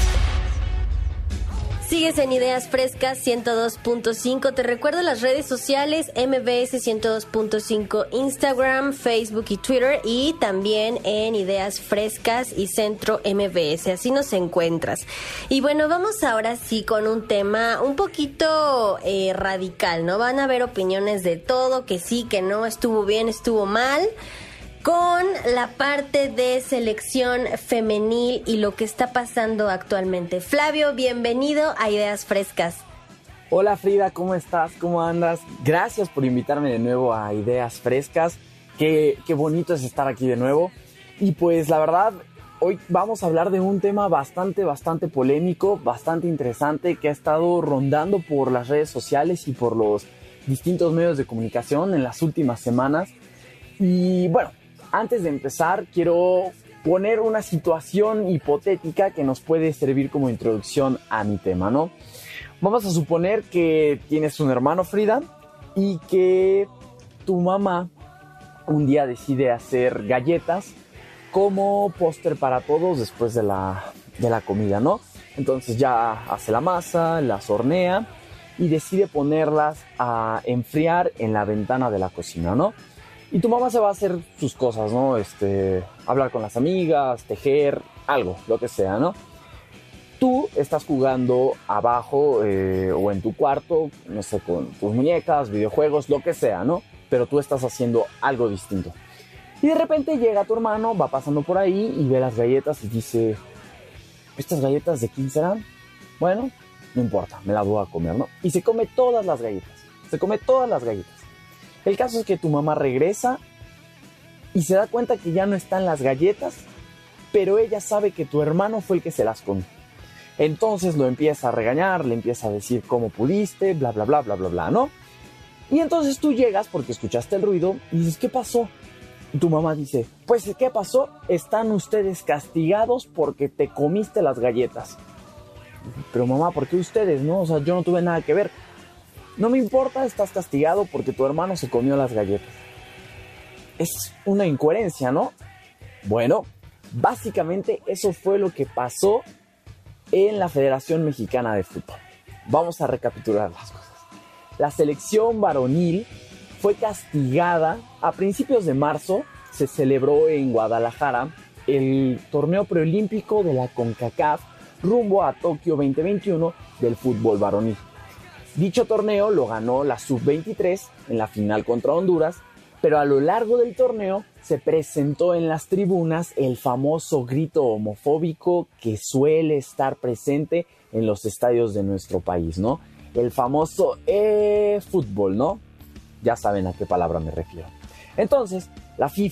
S3: Sigues en Ideas Frescas 102.5. Te recuerdo las redes sociales: MBS 102.5, Instagram, Facebook y Twitter, y también en Ideas Frescas y Centro MBS. Así nos encuentras. Y bueno, vamos ahora sí con un tema un poquito radical, ¿no? Van a haber opiniones de todo, que sí, que no, estuvo bien, estuvo mal, con la parte de selección femenil y lo que está pasando actualmente. Flavio, bienvenido a Ideas Frescas.
S7: Hola Frida, ¿cómo estás? ¿Cómo andas? Gracias por invitarme de nuevo a Ideas Frescas. Qué bonito es estar aquí de nuevo. Y pues la verdad, hoy vamos a hablar de un tema bastante polémico, bastante interesante, que ha estado rondando por las redes sociales y por los distintos medios de comunicación en las últimas semanas. Y bueno, antes de empezar, quiero poner una situación hipotética que nos puede servir como introducción a mi tema, ¿no? Vamos a suponer que tienes un hermano, Frida, y que tu mamá un día decide hacer galletas como póster para todos después de la comida, ¿no? Entonces ya hace la masa, las hornea y decide ponerlas a enfriar en la ventana de la cocina, ¿no? Y tu mamá se va a hacer sus cosas, ¿no? Hablar con las amigas, tejer, algo, lo que sea, ¿no? Tú estás jugando abajo o en tu cuarto, no sé, con tus muñecas, videojuegos, lo que sea, ¿no? Pero tú estás haciendo algo distinto. Y de repente llega tu hermano, va pasando por ahí y ve las galletas y dice: ¿estas galletas de quién serán? Bueno, no importa, me las voy a comer, ¿no? Y se come todas las galletas. El caso es que tu mamá regresa y se da cuenta que ya no están las galletas, pero ella sabe que tu hermano fue el que se las comió. Entonces lo empieza a regañar, le empieza a decir cómo pudiste, bla, bla, bla, bla, bla, bla, ¿no? Y entonces tú llegas porque escuchaste el ruido y dices: ¿qué pasó? Y tu mamá dice: pues, ¿qué pasó? Están ustedes castigados porque te comiste las galletas. Pero mamá, ¿por qué ustedes, no? O sea, yo no tuve nada que ver. No me importa, estás castigado porque tu hermano se comió las galletas. Es una incoherencia, ¿no? Bueno, básicamente eso fue lo que pasó en la Federación Mexicana de Fútbol. Vamos a recapitular las cosas. La selección varonil fue castigada a principios de marzo. Se celebró en Guadalajara el torneo preolímpico de la CONCACAF rumbo a Tokio 2021 del fútbol varonil. Dicho torneo lo ganó la Sub-23 en la final contra Honduras, pero a lo largo del torneo se presentó en las tribunas el famoso grito homofóbico que suele estar presente en los estadios de nuestro país, ¿no? El famoso fútbol, ¿no? Ya saben a qué palabra me refiero. Entonces, la FIFA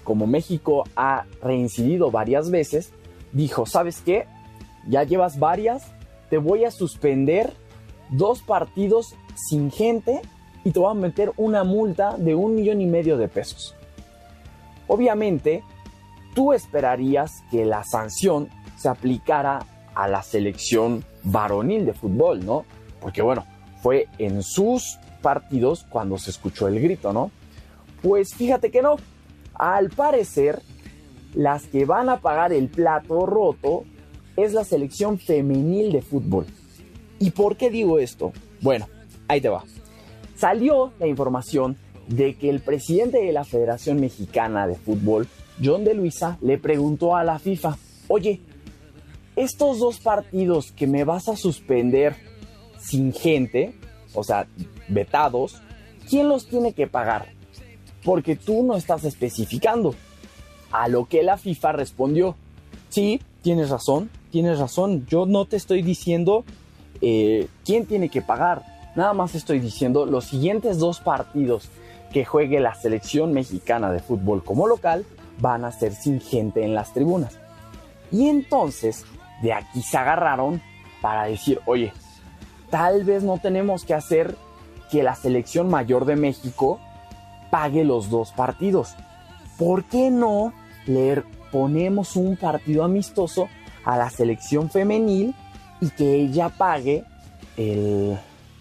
S7: como México ha reincidido varias veces, dijo, ¿sabes qué? Ya llevas varias, te voy a suspender 2 partidos sin gente y te voy a meter una multa de 1,5 millones de pesos. Obviamente, tú esperarías que la sanción se aplicara a la selección varonil de fútbol, ¿no? Porque bueno, fue en sus partidos cuando se escuchó el grito, ¿no? Pues fíjate que no. Al parecer, las que van a pagar el plato roto es la selección femenil de fútbol. ¿Y por qué digo esto? Bueno, ahí te va. Salió la información de que el presidente de la Federación Mexicana de Fútbol, John de Luisa, le preguntó a la FIFA, oye, estos 2 partidos que me vas a suspender sin gente, o sea, vetados, ¿quién los tiene que pagar? Porque tú no estás especificando. A lo que la FIFA respondió, sí, tienes razón, yo no te estoy diciendo quién tiene que pagar, nada más estoy diciendo los siguientes 2 partidos que juegue la selección mexicana de fútbol como local van a ser sin gente en las tribunas. Y entonces de aquí se agarraron para decir, oye, tal vez no tenemos que hacer que la selección mayor de México pague los 2 partidos. ¿Por qué no le ponemos un partido amistoso a la selección femenil y que ella pague el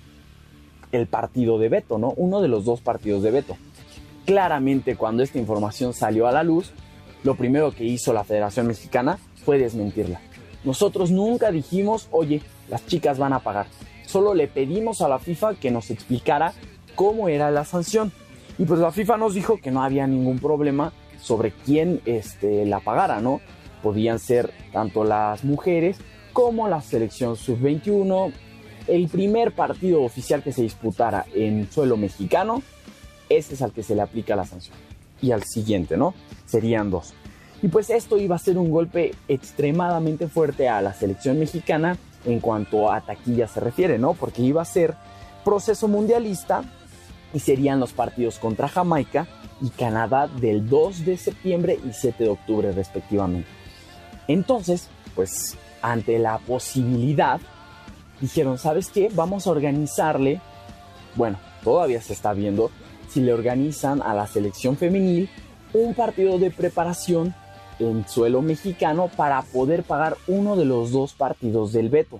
S7: partido de veto, ¿no? Uno de los 2 partidos de veto. Claramente, cuando esta información salió a la luz, lo primero que hizo la Federación Mexicana fue desmentirla. Nosotros nunca dijimos, oye, las chicas van a pagar. Solo le pedimos a la FIFA que nos explicara cómo era la sanción. Y pues la FIFA nos dijo que no había ningún problema sobre quién la pagara, ¿no? Podían ser tanto las mujeres como la selección sub-21. El primer partido oficial que se disputara en suelo mexicano, ese es al que se le aplica la sanción. Y al siguiente, ¿no? Serían 2. Y pues esto iba a ser un golpe extremadamente fuerte a la selección mexicana en cuanto a taquilla se refiere, ¿no? Porque iba a ser proceso mundialista y serían los partidos contra Jamaica y Canadá del 2 de septiembre y 7 de octubre respectivamente. Entonces, pues ante la posibilidad, dijeron, ¿sabes qué? Vamos a organizarle, bueno, todavía se está viendo si le organizan a la selección femenil un partido de preparación en suelo mexicano para poder pagar uno de los 2 partidos del veto.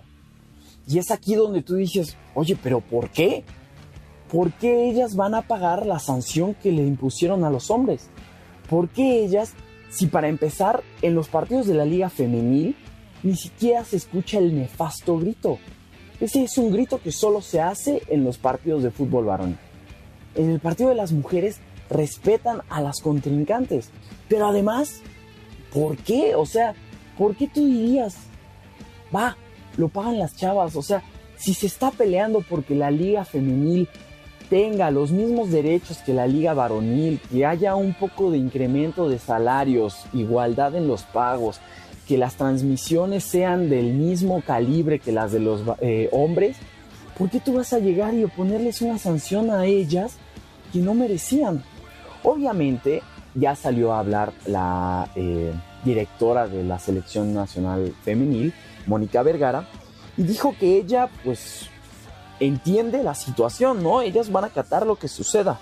S7: Y es aquí donde tú dices, oye, ¿pero por qué? ¿Por qué ellas van a pagar la sanción que le impusieron a los hombres? ¿Por qué ellas, si para empezar en los partidos de la liga femenil ni siquiera se escucha el nefasto grito? Ese es un grito que solo se hace en los partidos de fútbol varonil. En el partido de las mujeres respetan a las contrincantes, pero además, ¿por qué? O sea, ¿por qué tú dirías, va, lo pagan las chavas? O sea, si se está peleando porque la liga femenil tenga los mismos derechos que la liga varonil, que haya un poco de incremento de salarios, igualdad en los pagos, que las transmisiones sean del mismo calibre que las de los hombres, ¿por qué tú vas a llegar y oponerles una sanción a ellas que no merecían? Obviamente ya salió a hablar la directora de la Selección Nacional Femenil, Mónica Vergara, y dijo que ella pues entiende la situación, ¿no? Ellas van a acatar lo que suceda,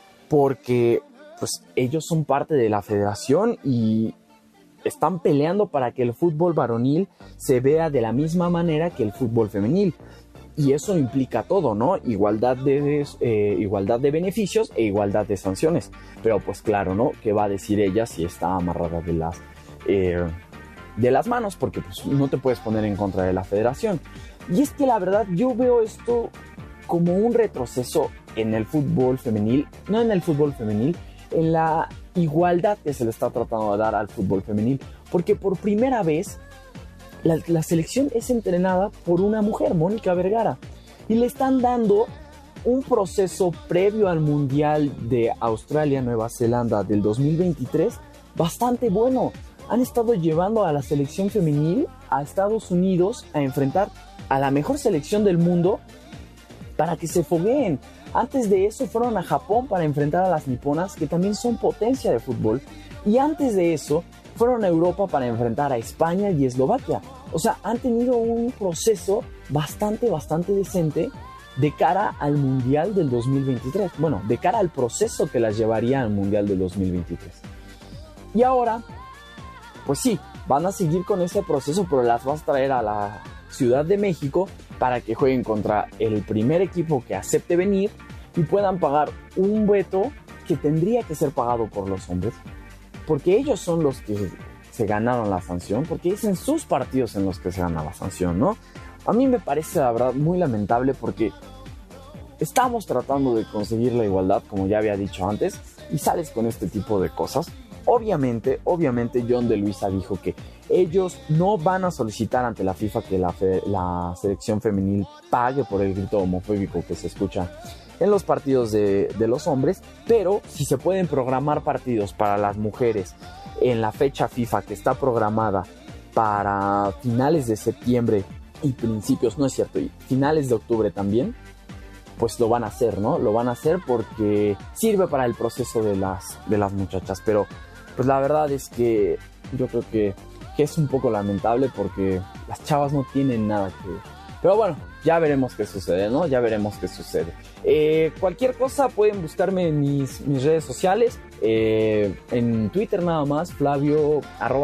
S7: porque pues ellos son parte de la federación y están peleando para que el fútbol varonil se vea de la misma manera que el fútbol femenil. Y eso implica todo, ¿no? Igualdad de beneficios e igualdad de sanciones. Pero pues claro, ¿no? ¿Qué va a decir ella si está amarrada de las manos? Porque pues no te puedes poner en contra de la federación. Y es que la verdad yo veo esto como un retroceso en el fútbol femenil. No en el fútbol femenil, en la igualdad que se le está tratando de dar al fútbol femenil. Porque por primera vez la selección es entrenada por una mujer, Mónica Vergara, y le están dando un proceso previo al Mundial de Australia-Nueva Zelanda del 2023 bastante bueno. Han estado llevando a la selección femenil a Estados Unidos a enfrentar a la mejor selección del mundo para que se fogueen. Antes de eso fueron a Japón para enfrentar a las niponas, que también son potencia de fútbol. Y antes de eso, fueron a Europa para enfrentar a España y Eslovaquia. O sea, han tenido un proceso bastante decente de cara al Mundial del 2023. Bueno, de cara al proceso que las llevaría al Mundial del 2023. Y ahora, pues sí, van a seguir con ese proceso, pero las vas a traer a la Ciudad de México para que jueguen contra el primer equipo que acepte venir y puedan pagar un boleto que tendría que ser pagado por los hombres, porque ellos son los que se ganaron la sanción, porque es en sus partidos en los que se gana la sanción, ¿no? A mí me parece, la verdad, muy lamentable porque estamos tratando de conseguir la igualdad, como ya había dicho antes, y sales con este tipo de cosas. Obviamente, John de Luisa dijo que ellos no van a solicitar ante la FIFA que la selección femenil pague por el grito homofóbico que se escucha en los partidos de los hombres, pero si se pueden programar partidos para las mujeres en la fecha FIFA que está programada para finales de septiembre y principios, no es cierto, y finales de octubre también, pues lo van a hacer, ¿no? Lo van a hacer porque sirve para el proceso de las muchachas, pero pues la verdad es que yo creo que es un poco lamentable porque las chavas no tienen nada que ver. Pero bueno, ya veremos qué sucede, ¿no? Ya veremos qué sucede. Cualquier cosa pueden buscarme en mis redes sociales. En Twitter nada más, Flavio,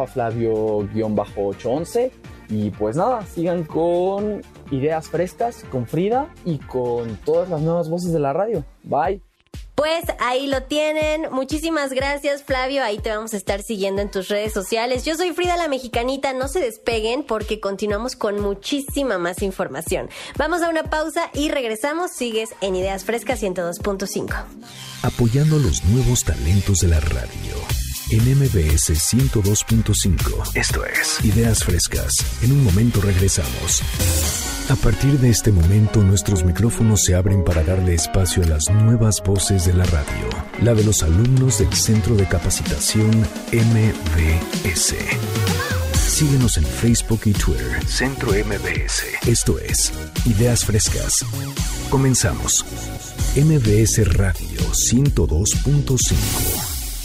S7: @Flavio_811. Y pues nada, sigan con Ideas Frescas, con Frida y con todas las nuevas voces de la radio. Bye.
S3: Pues ahí lo tienen. Muchísimas gracias, Flavio. Ahí te vamos a estar siguiendo en tus redes sociales. Yo soy Frida la Mexicanita. No se despeguen porque continuamos con muchísima más información. Vamos a una pausa y regresamos. Sigues en Ideas Frescas 102.5.
S1: Apoyando los nuevos talentos de la radio. En MBS 102.5. Esto es Ideas Frescas. En un momento regresamos. A partir de este momento, nuestros micrófonos se abren para darle espacio a las nuevas voces de la radio. La de los alumnos del Centro de Capacitación MBS. Síguenos en Facebook y Twitter. Centro MBS. Esto es Ideas Frescas. Comenzamos. MBS Radio 102.5.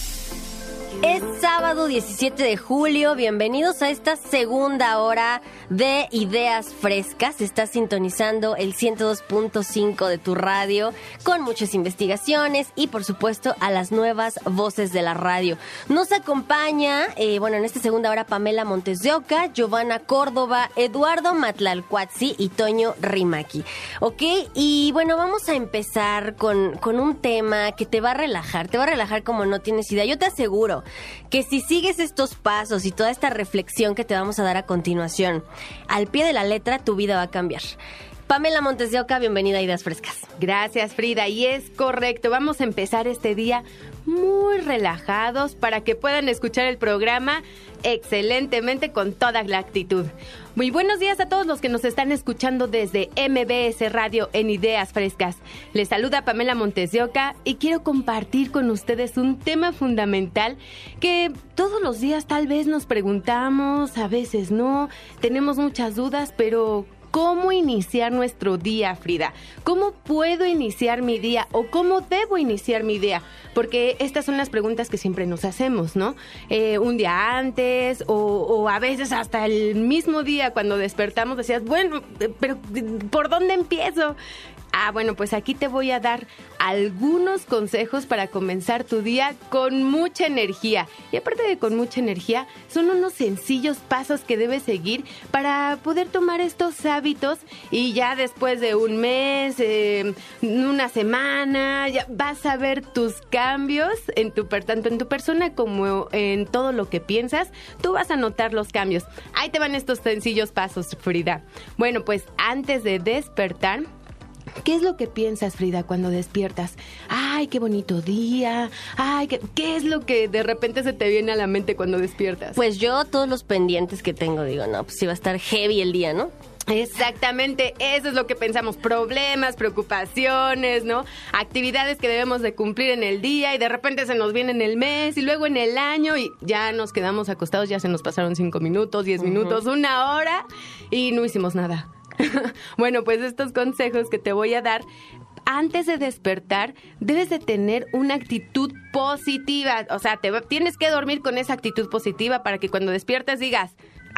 S3: Es sábado 17 de julio, bienvenidos a esta segunda hora de Ideas Frescas. Estás sintonizando el 102.5 de tu radio con muchas investigaciones y por supuesto a las nuevas voces de la radio. Nos acompaña, en esta segunda hora Pamela Montes de Oca, Giovanna Córdoba, Eduardo Matlalcuatzi y Toño Rimaki. ¿Ok? Y bueno, vamos a empezar con un tema que te va a relajar como no tienes idea. Yo te aseguro que si sigues estos pasos y toda esta reflexión que te vamos a dar a continuación, al pie de la letra, tu vida va a cambiar. Pamela Montes de Oca, bienvenida a Ideas Frescas.
S8: Gracias, Frida, y es correcto, vamos a empezar este día muy relajados para que puedan escuchar el programa excelentemente con toda la actitud. Muy buenos días a todos los que nos están escuchando desde MBS Radio en Ideas Frescas. Les saluda Pamela Montes de Oca y quiero compartir con ustedes un tema fundamental que todos los días tal vez nos preguntamos, a veces no, tenemos muchas dudas, pero ¿cómo iniciar nuestro día, Frida? ¿Cómo puedo iniciar mi día o cómo debo iniciar mi día? Porque estas son las preguntas que siempre nos hacemos, ¿no? Un día antes o a veces hasta el mismo día cuando despertamos decías, bueno, pero ¿por dónde empiezo? Bueno, pues aquí te voy a dar algunos consejos para comenzar tu día con mucha energía. Y aparte de con mucha energía, son unos sencillos pasos que debes seguir para poder tomar estos hábitos y ya después de un mes, una semana, ya vas a ver tus cambios tanto en tu persona como en todo lo que piensas. Tú vas a notar los cambios. Ahí te van estos sencillos pasos, Frida. Bueno, pues antes de despertar, ¿qué es lo que piensas, Frida, cuando despiertas? ¡Ay, qué bonito día! ¡Ay, qué es lo que de repente se te viene a la mente cuando despiertas?
S3: Pues yo todos los pendientes que tengo, digo, no, pues sí va a estar heavy el día, ¿no?
S8: Exactamente, eso es lo que pensamos, problemas, preocupaciones, ¿no? Actividades que debemos de cumplir en el día y de repente se nos viene en el mes y luego en el año y ya nos quedamos acostados, ya se nos pasaron 5 minutos, 10 minutos, 1 hora y no hicimos nada. Bueno, pues estos consejos que te voy a dar antes de despertar, debes de tener una actitud positiva. O sea, tienes que dormir con esa actitud positiva para que cuando despiertes digas,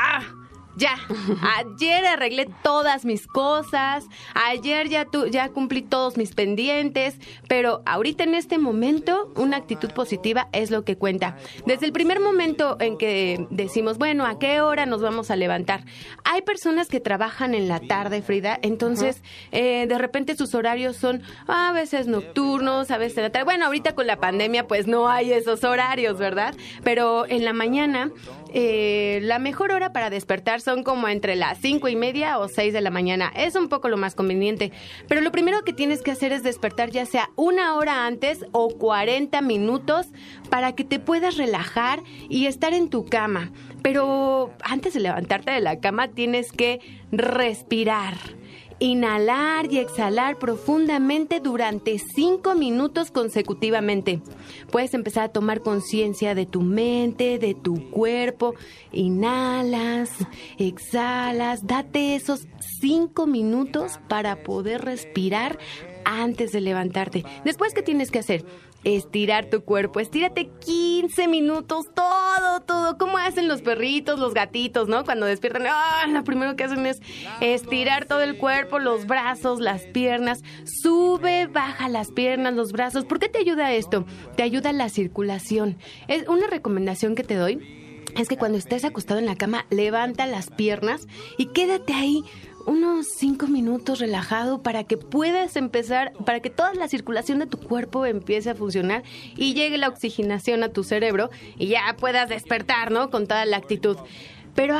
S8: ya, ayer arreglé todas mis cosas, ayer ya cumplí todos mis pendientes, pero ahorita en este momento una actitud positiva es lo que cuenta. Desde el primer momento en que decimos, bueno, ¿a qué hora nos vamos a levantar? Hay personas que trabajan en la tarde, Frida, entonces de repente sus horarios son a veces nocturnos, a veces en la tarde. Bueno, ahorita con la pandemia pues no hay esos horarios, ¿verdad? Pero en la mañana la mejor hora para despertar son como entre las 5:30 o 6 de la mañana. Es un poco lo más conveniente. Pero lo primero que tienes que hacer es despertar ya sea 1 hora antes o 40 minutos para que te puedas relajar y estar en tu cama. Pero antes de levantarte de la cama tienes que respirar. Inhalar y exhalar profundamente durante 5 minutos consecutivamente. Puedes empezar a tomar conciencia de tu mente, de tu cuerpo. Inhalas, exhalas. Date esos 5 minutos para poder respirar antes de levantarte. Después, ¿qué tienes que hacer? Estirar tu cuerpo, estírate 15 minutos, todo, como hacen los perritos, los gatitos, ¿no? Cuando despiertan, lo primero que hacen es estirar todo el cuerpo, los brazos, las piernas, sube, baja las piernas, los brazos. ¿Por qué te ayuda esto? Te ayuda la circulación. Es una recomendación que te doy, es que cuando estés acostado en la cama, levanta las piernas y quédate ahí unos 5 minutos relajado para que puedas empezar, para que toda la circulación de tu cuerpo empiece a funcionar y llegue la oxigenación a tu cerebro y ya puedas despertar, ¿no? Con toda la actitud. Pero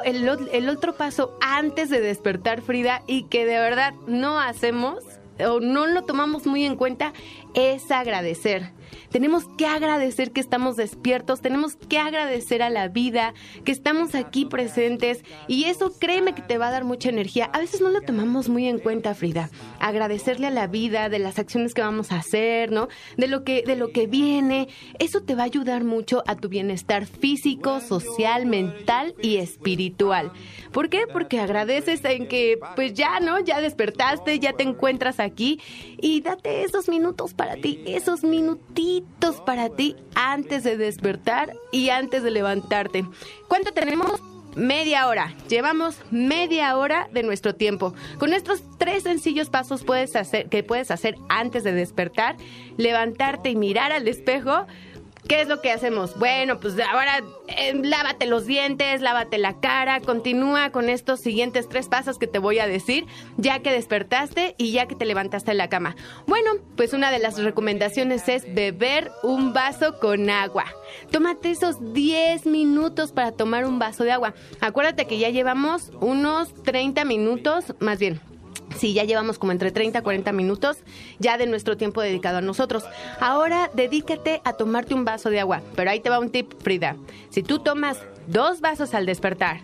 S8: el otro paso antes de despertar, Frida, y que de verdad no hacemos o no lo tomamos muy en cuenta, es agradecer. Tenemos que agradecer que estamos despiertos, tenemos que agradecer a la vida, que estamos aquí presentes, y eso créeme que te va a dar mucha energía. A veces no lo tomamos muy en cuenta, Frida. Agradecerle a la vida de las acciones que vamos a hacer, ¿no? De lo que viene. Eso te va a ayudar mucho a tu bienestar físico, social, mental y espiritual. ¿Por qué? Porque agradeces en que pues ya, ¿no? Ya despertaste, ya te encuentras aquí, y date esos minutos para ti, esos minutitos para ti antes de despertar y antes de levantarte. ¿Cuánto tenemos? Media hora. Llevamos media hora de nuestro tiempo. Con estos 3 sencillos pasos que puedes hacer antes de despertar, levantarte y mirar al espejo. ¿Qué es lo que hacemos? Bueno, pues ahora lávate los dientes, lávate la cara, continúa con estos siguientes 3 pasos que te voy a decir, ya que despertaste y ya que te levantaste de la cama. Bueno, pues una de las recomendaciones es beber un vaso con agua. Tómate esos 10 minutos para tomar un vaso de agua. Acuérdate que ya llevamos unos 30 minutos, más bien. Sí, ya llevamos como entre 30 a 40 minutos ya de nuestro tiempo dedicado a nosotros. Ahora dedícate a tomarte un vaso de agua. Pero ahí te va un tip, Frida. Si tú tomas 2 vasos al despertar,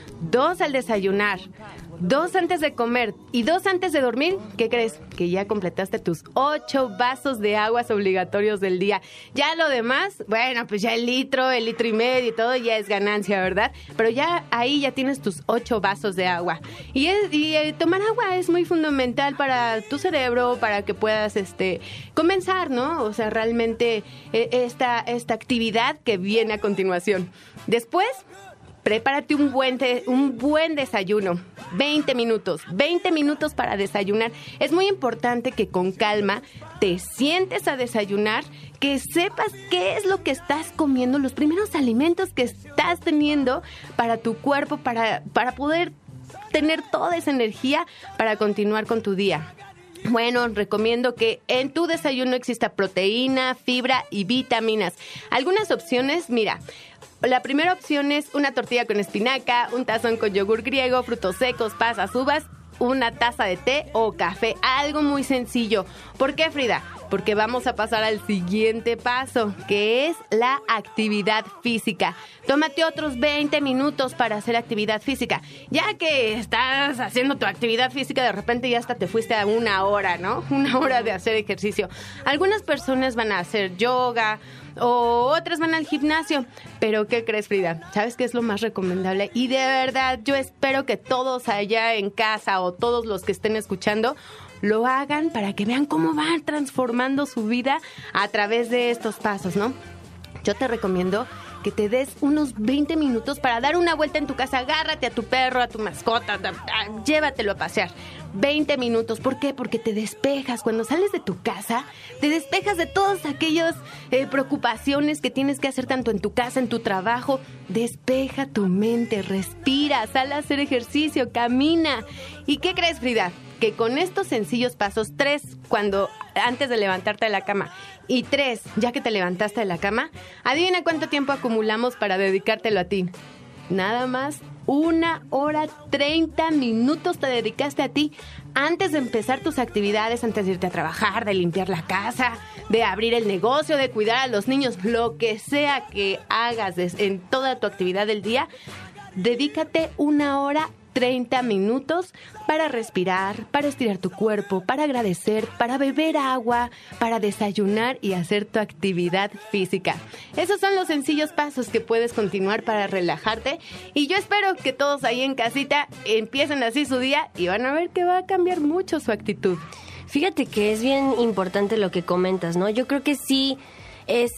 S8: 2 al desayunar, 2 antes de comer y 2 antes de dormir, ¿qué crees? Que ya completaste tus 8 vasos de aguas obligatorios del día. Ya lo demás, bueno, pues ya el litro y medio y todo ya es ganancia, ¿verdad? Pero ya ahí ya tienes tus 8 vasos de agua. Y tomar agua es muy fundamental para tu cerebro, para que puedas comenzar, ¿no? O sea, realmente esta actividad que viene a continuación. Después, prepárate un buen desayuno. 20 minutos para desayunar. Es muy importante que con calma te sientes a desayunar, que sepas qué es lo que estás comiendo, los primeros alimentos que estás teniendo para tu cuerpo, para poder tener toda esa energía para continuar con tu día. Bueno, recomiendo que en tu desayuno exista proteína, fibra y vitaminas. Algunas opciones, mira, la primera opción es una tortilla con espinaca, un tazón con yogur griego, frutos secos, pasas, uvas, una taza de té o café. Algo muy sencillo. ¿Por qué, Frida? Porque vamos a pasar al siguiente paso, que es la actividad física. Tómate otros 20 minutos para hacer actividad física. Ya que estás haciendo tu actividad física, de repente ya hasta te fuiste a 1 hora, ¿no? 1 hora de hacer ejercicio. Algunas personas van a hacer yoga o otras van al gimnasio. Pero, ¿qué crees, Frida? ¿Sabes qué es lo más recomendable? Y de verdad, yo espero que todos allá en casa o todos los que estén escuchando lo hagan para que vean cómo van transformando su vida a través de estos pasos, ¿no? Yo te recomiendo que te des unos 20 minutos para dar una vuelta en tu casa. Agárrate a tu perro, a tu mascota, llévatelo a pasear. 20 minutos. ¿Por qué? Porque te despejas. Cuando sales de tu casa, te despejas de todas aquellas preocupaciones que tienes que hacer tanto en tu casa, en tu trabajo. Despeja tu mente, respira, sal a hacer ejercicio, camina. ¿Y qué crees, Frida? Que con estos sencillos pasos, 3 antes de levantarte de la cama y 3 ya que te levantaste de la cama, adivina cuánto tiempo acumulamos para dedicártelo a ti. Nada más 1 hora 30 minutos te dedicaste a ti antes de empezar tus actividades, antes de irte a trabajar, de limpiar la casa, de abrir el negocio, de cuidar a los niños, lo que sea que hagas en toda tu actividad del día. Dedícate 1 hora 30 minutos para respirar, para estirar tu cuerpo, para agradecer, para beber agua, para desayunar y hacer tu actividad física. Esos son los sencillos pasos que puedes continuar para relajarte y yo espero que todos ahí en casita empiecen así su día y van a ver que va a cambiar mucho su actitud.
S3: Fíjate que es bien importante lo que comentas, ¿no? Yo creo que sí es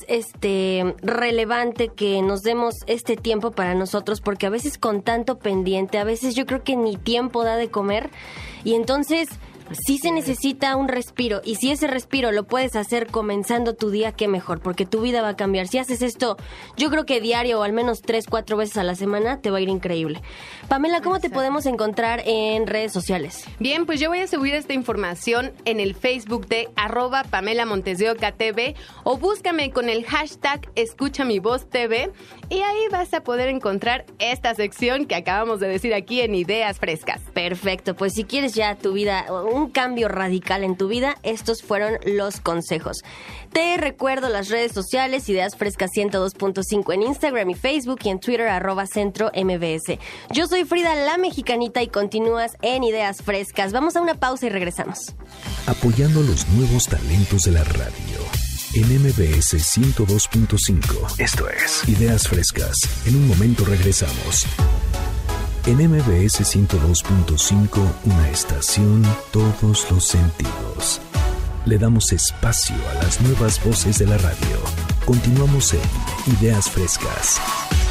S3: relevante que nos demos este tiempo para nosotros, porque a veces con tanto pendiente, a veces yo creo que ni tiempo da de comer y entonces sí se necesita un respiro, y si ese respiro lo puedes hacer comenzando tu día, qué mejor, porque tu vida va a cambiar. Si haces esto, yo creo que diario o al menos 3-4 veces a la semana, te va a ir increíble. Pamela, ¿cómo te podemos encontrar en redes sociales?
S8: Bien, pues yo voy a subir esta información en el Facebook de @PamelaMontesdeOca.tv o búscame con el hashtag #EscuchaMiVozTV y ahí vas a poder encontrar esta sección que acabamos de decir aquí en Ideas Frescas.
S3: Perfecto, pues si quieres ya tu vida, un cambio radical en tu vida, estos fueron los consejos. Te recuerdo las redes sociales, Ideas Frescas 102.5 en Instagram y Facebook y en Twitter @CentroMBS. Yo soy Frida la Mexicanita y continúas en Ideas Frescas. Vamos a una pausa y regresamos.
S1: Apoyando los nuevos talentos de la radio. En MBS 102.5. Esto es Ideas Frescas. En un momento regresamos. En MBS 102.5, una estación, todos los sentidos. Le damos espacio a las nuevas voces de la radio. Continuamos en Ideas Frescas.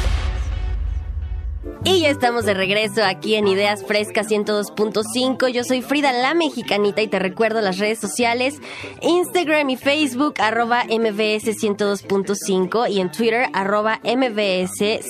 S3: Y ya estamos de regreso aquí en Ideas Frescas 102.5. Yo soy Frida la Mexicanita y te recuerdo las redes sociales, Instagram y Facebook @MBS 102.5 y en Twitter @MBS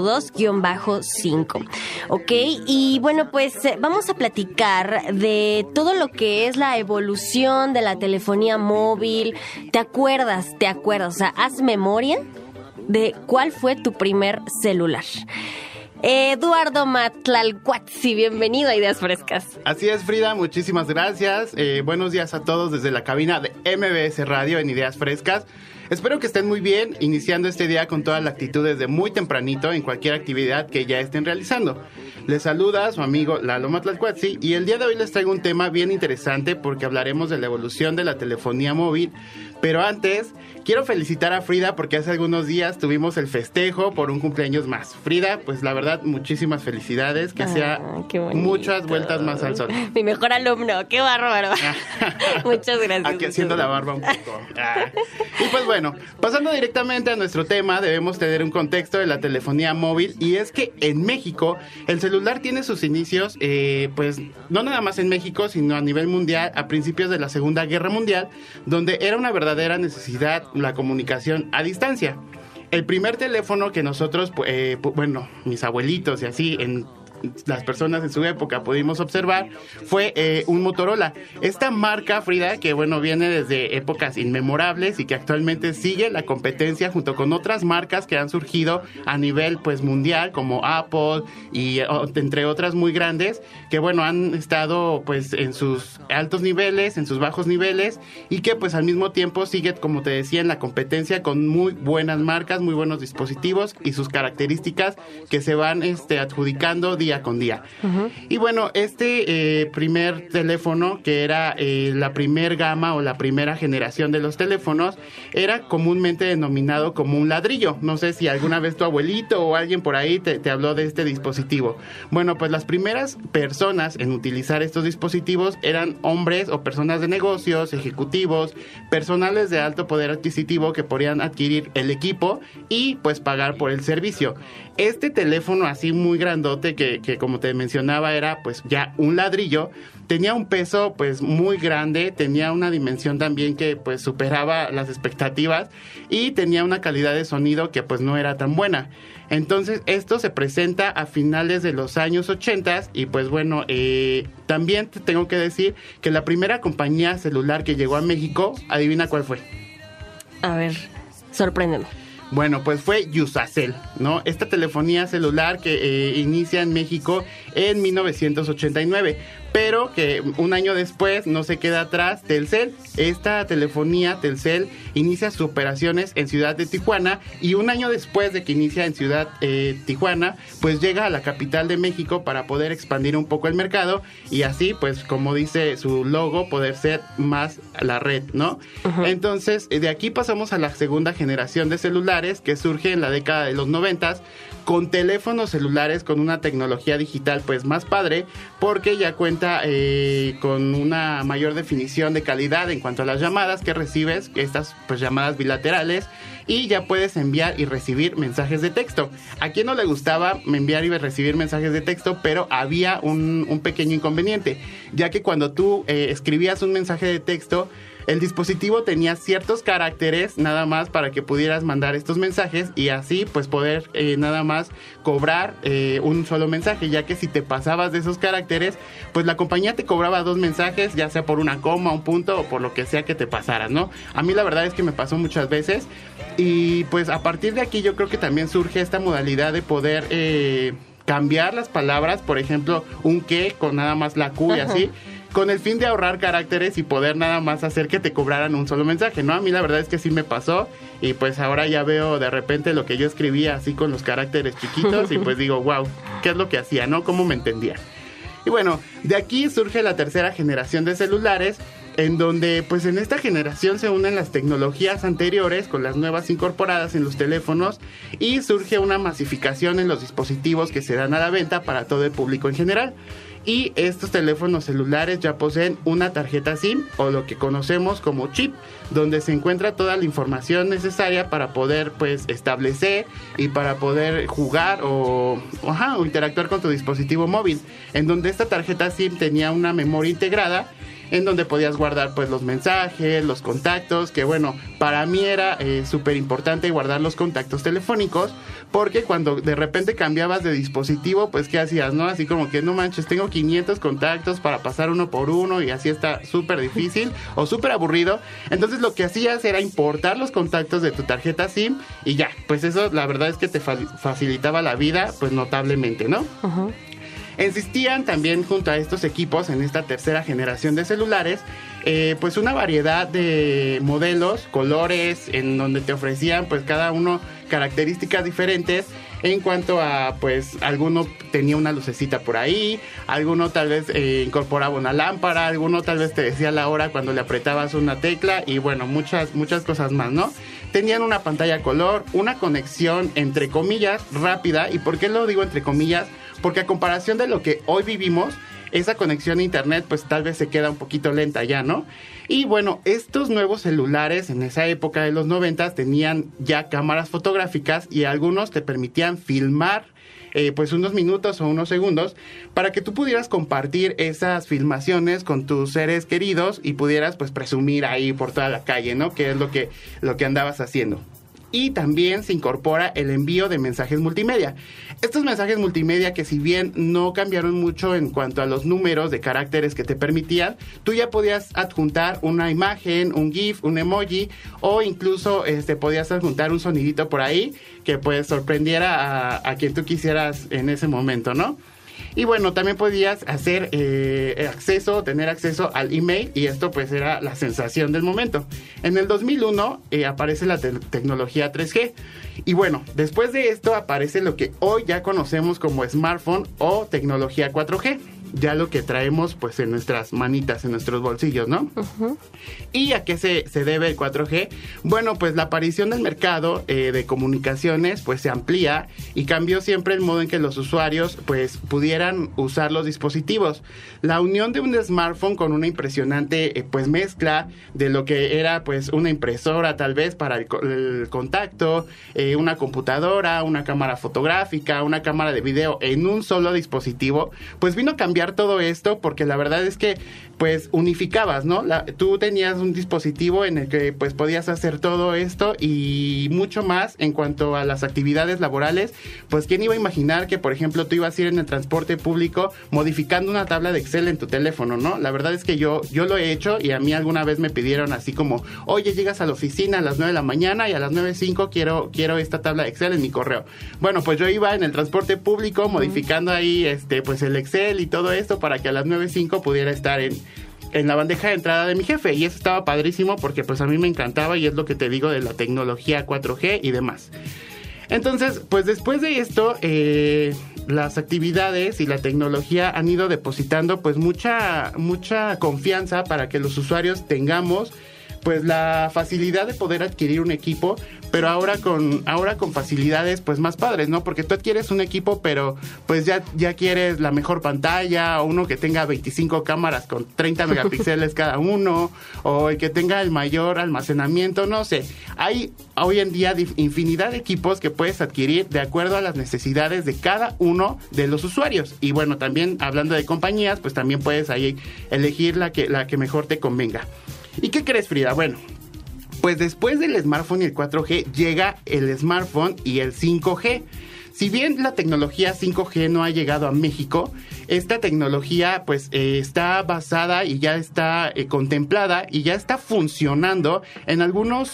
S3: 102-5. Ok, y bueno, pues vamos a platicar de todo lo que es la evolución de la telefonía móvil. ¿Te acuerdas? O sea, haz memoria de cuál fue tu primer celular. Eduardo Matlalcuatzi, bienvenido a Ideas Frescas.
S9: Así es, Frida, muchísimas gracias. Buenos días a todos desde la cabina de MBS Radio en Ideas Frescas. Espero que estén muy bien, iniciando este día con toda la actitud desde muy tempranito en cualquier actividad que ya estén realizando. Les saluda su amigo Lalo Matlalcuatzi y el día de hoy les traigo un tema bien interesante porque hablaremos de la evolución de la telefonía móvil. Pero antes, quiero felicitar a Frida porque hace algunos días tuvimos el festejo por un cumpleaños más. Frida, pues la verdad, muchísimas felicidades, que sea muchas vueltas más al sol.
S3: Mi mejor alumno, qué bárbaro. Muchas gracias.
S9: Aquí haciendo la barba un poco. Y pues bueno, pasando directamente a nuestro tema, debemos tener un contexto de la telefonía móvil, y es que en México el celular tiene sus inicios, pues no nada más en México, sino a nivel mundial a principios de la Segunda Guerra Mundial, donde era una verdadera necesidad la comunicación a distancia. El primer teléfono que nosotros, bueno, mis abuelitos y así, las personas en su época pudimos observar, fue un Motorola. Esta marca, Frida, que bueno, viene desde épocas inmemorables y que actualmente sigue la competencia junto con otras marcas que han surgido a nivel pues mundial, como Apple y entre otras muy grandes, que bueno, han estado pues en sus altos niveles, en sus bajos niveles, y que pues al mismo tiempo sigue, como te decía, en la competencia con muy buenas marcas, muy buenos dispositivos y sus características que se van adjudicando día día con día. Y bueno, este primer teléfono, que era la primer gama o la primera generación de los teléfonos, era comúnmente denominado como un ladrillo. No sé si alguna vez tu abuelito o alguien por ahí te habló de este dispositivo. Bueno, pues las primeras personas en utilizar estos dispositivos eran hombres o personas de negocios, ejecutivos, personales de alto poder adquisitivo que podían adquirir el equipo y pues pagar por el servicio. Este teléfono así muy grandote que como te mencionaba era pues ya un ladrillo, tenía un peso pues muy grande, tenía una dimensión también que pues superaba las expectativas y tenía una calidad de sonido que pues no era tan buena. Entonces esto se presenta a finales de los años 80 y pues bueno, también te tengo que decir que la primera compañía celular que llegó a México, adivina cuál fue.
S3: A ver, sorpréndeme.
S9: Bueno, pues fue Yusacell, ¿no? Esta telefonía celular que inicia en México en 1989, pero que un año después no se queda atrás Telcel. Esta telefonía Telcel inicia sus operaciones en Ciudad de Tijuana y un año después de que inicia en Ciudad Tijuana, pues llega a la capital de México para poder expandir un poco el mercado y así, pues como dice su logo, poder ser más la red, ¿no? Entonces, de aquí pasamos a la segunda generación de celulares que surge en la década de los 90s con teléfonos celulares con una tecnología digital pues más padre porque ya cuenta con una mayor definición de calidad en cuanto a las llamadas que recibes, estas pues llamadas bilaterales, y ya puedes enviar y recibir mensajes de texto. ¿A quién no le gustaba enviar y recibir mensajes de texto? Pero había un pequeño inconveniente, ya que cuando tú escribías un mensaje de texto, el dispositivo tenía ciertos caracteres nada más para que pudieras mandar estos mensajes y así pues poder nada más cobrar un solo mensaje, ya que si te pasabas de esos caracteres, pues la compañía te cobraba 2 mensajes, ya sea por una coma, un punto o por lo que sea que te pasaras, ¿no? A mí la verdad es que me pasó muchas veces y pues a partir de aquí yo creo que también surge esta modalidad de poder cambiar las palabras, por ejemplo, un que con nada más la Q y así, con el fin de ahorrar caracteres y poder nada más hacer que te cobraran un solo mensaje, ¿no? A mí la verdad es que sí me pasó y pues ahora ya veo de repente lo que yo escribía así con los caracteres chiquitos y pues digo, wow, ¿qué es lo que hacía, no? ¿Cómo me entendía? Y bueno, de aquí surge la tercera generación de celulares, en donde pues en esta generación se unen las tecnologías anteriores con las nuevas incorporadas en los teléfonos y surge una masificación en los dispositivos que se dan a la venta para todo el público en general. Y estos teléfonos celulares ya poseen una tarjeta SIM o lo que conocemos como chip, donde se encuentra toda la información necesaria para poder pues establecer y para poder jugar o interactuar con tu dispositivo móvil, en donde esta tarjeta SIM tenía una memoria integrada en donde podías guardar pues los mensajes, los contactos, que bueno, para mí era súper importante guardar los contactos telefónicos, porque cuando de repente cambiabas de dispositivo, pues ¿qué hacías, no? Así como que no manches, tengo 500 contactos para pasar uno por uno y así está súper difícil o súper aburrido. Entonces lo que hacías era importar los contactos de tu tarjeta SIM y ya, pues eso la verdad es que te facilitaba la vida pues notablemente, ¿no? Existían también junto a estos equipos en esta tercera generación de celulares pues una variedad de modelos, colores, en donde te ofrecían pues cada uno características diferentes en cuanto a pues alguno tenía una lucecita por ahí, alguno tal vez incorporaba una lámpara, alguno tal vez te decía la hora cuando le apretabas una tecla y bueno, muchas cosas más, ¿no? Tenían una pantalla color, una conexión entre comillas rápida. ¿Y por qué lo digo entre comillas? Porque a comparación de lo que hoy vivimos, esa conexión a internet pues tal vez se queda un poquito lenta ya, ¿no? Y bueno, estos nuevos celulares en esa época de los 90 tenían ya cámaras fotográficas y algunos te permitían filmar pues unos minutos o unos segundos para que tú pudieras compartir esas filmaciones con tus seres queridos y pudieras pues presumir ahí por toda la calle, ¿no? Que es lo que andabas haciendo. Y también se incorpora el envío de mensajes multimedia. Estos mensajes multimedia que si bien no cambiaron mucho en cuanto a los números de caracteres que te permitían, tú ya podías adjuntar una imagen, un GIF, un emoji o incluso podías adjuntar un sonidito por ahí que pues sorprendiera a quien tú quisieras en ese momento, ¿no? Y bueno, también podías hacer tener acceso al email, y esto pues era la sensación del momento. En el 2001 aparece la tecnología 3G. Y bueno, después de esto aparece lo que hoy ya conocemos como smartphone o tecnología 4G. Ya lo que traemos pues en nuestras manitas, en nuestros bolsillos, ¿no? Uh-huh. ¿Y a qué se debe el 4G? Bueno, pues la aparición del mercado de comunicaciones pues se amplía y cambió siempre el modo en que los usuarios pues pudieran usar los dispositivos. La unión de un smartphone con una impresionante pues mezcla de lo que era pues una impresora tal vez para el contacto, una computadora, una cámara fotográfica, una cámara de video en un solo dispositivo, pues vino a cambiar todo esto, porque la verdad es que pues unificabas, ¿no? Tú tenías un dispositivo en el que pues podías hacer todo esto y mucho más en cuanto a las actividades laborales. Pues quién iba a imaginar que, por ejemplo, tú ibas a ir en el transporte público modificando una tabla de Excel en tu teléfono, ¿no? La verdad es que yo lo he hecho, y a mí alguna vez me pidieron así como, oye, llegas a la oficina a las 9 de la mañana y a las 9:05 quiero esta tabla de Excel en mi correo. Bueno, pues yo iba en el transporte público modificando ahí pues el Excel y todo esto para que a las 9:05 pudiera estar en la bandeja de entrada de mi jefe, y eso estaba padrísimo porque pues a mí me encantaba, y es lo que te digo de la tecnología 4G y demás. Entonces, pues después de esto, las actividades y la tecnología han ido depositando pues mucha confianza para que los usuarios tengamos pues la facilidad de poder adquirir un equipo, pero ahora con facilidades pues más padres, ¿no? Porque tú adquieres un equipo, pero pues ya quieres la mejor pantalla, o uno que tenga 25 cámaras con 30 megapíxeles cada uno, o el que tenga el mayor almacenamiento, no sé. Hay hoy en día infinidad de equipos que puedes adquirir de acuerdo a las necesidades de cada uno de los usuarios. Y bueno, también hablando de compañías, pues también puedes ahí elegir la que mejor te convenga. ¿Y qué crees, Frida? Bueno, pues después del smartphone y el 4G llega el smartphone y el 5G. Si bien la tecnología 5G no ha llegado a México, esta tecnología pues está basada y ya está contemplada y ya está funcionando en algunos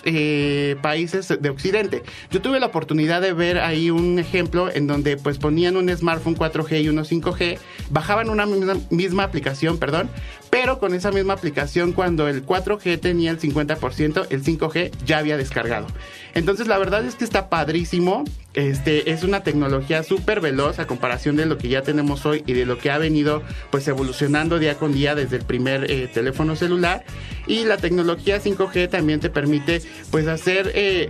S9: países de Occidente. Yo tuve la oportunidad de ver ahí un ejemplo en donde pues ponían un smartphone 4G y uno 5G, bajaban una misma aplicación, pero con esa misma aplicación, cuando el 4G tenía el 50%, el 5G ya había descargado. Entonces la verdad es que está padrísimo. Es una tecnología súper veloz a comparación de lo que ya tenemos hoy y de lo que ha venido pues evolucionando día con día desde el primer teléfono celular. Y la tecnología 5G también te permite pues hacer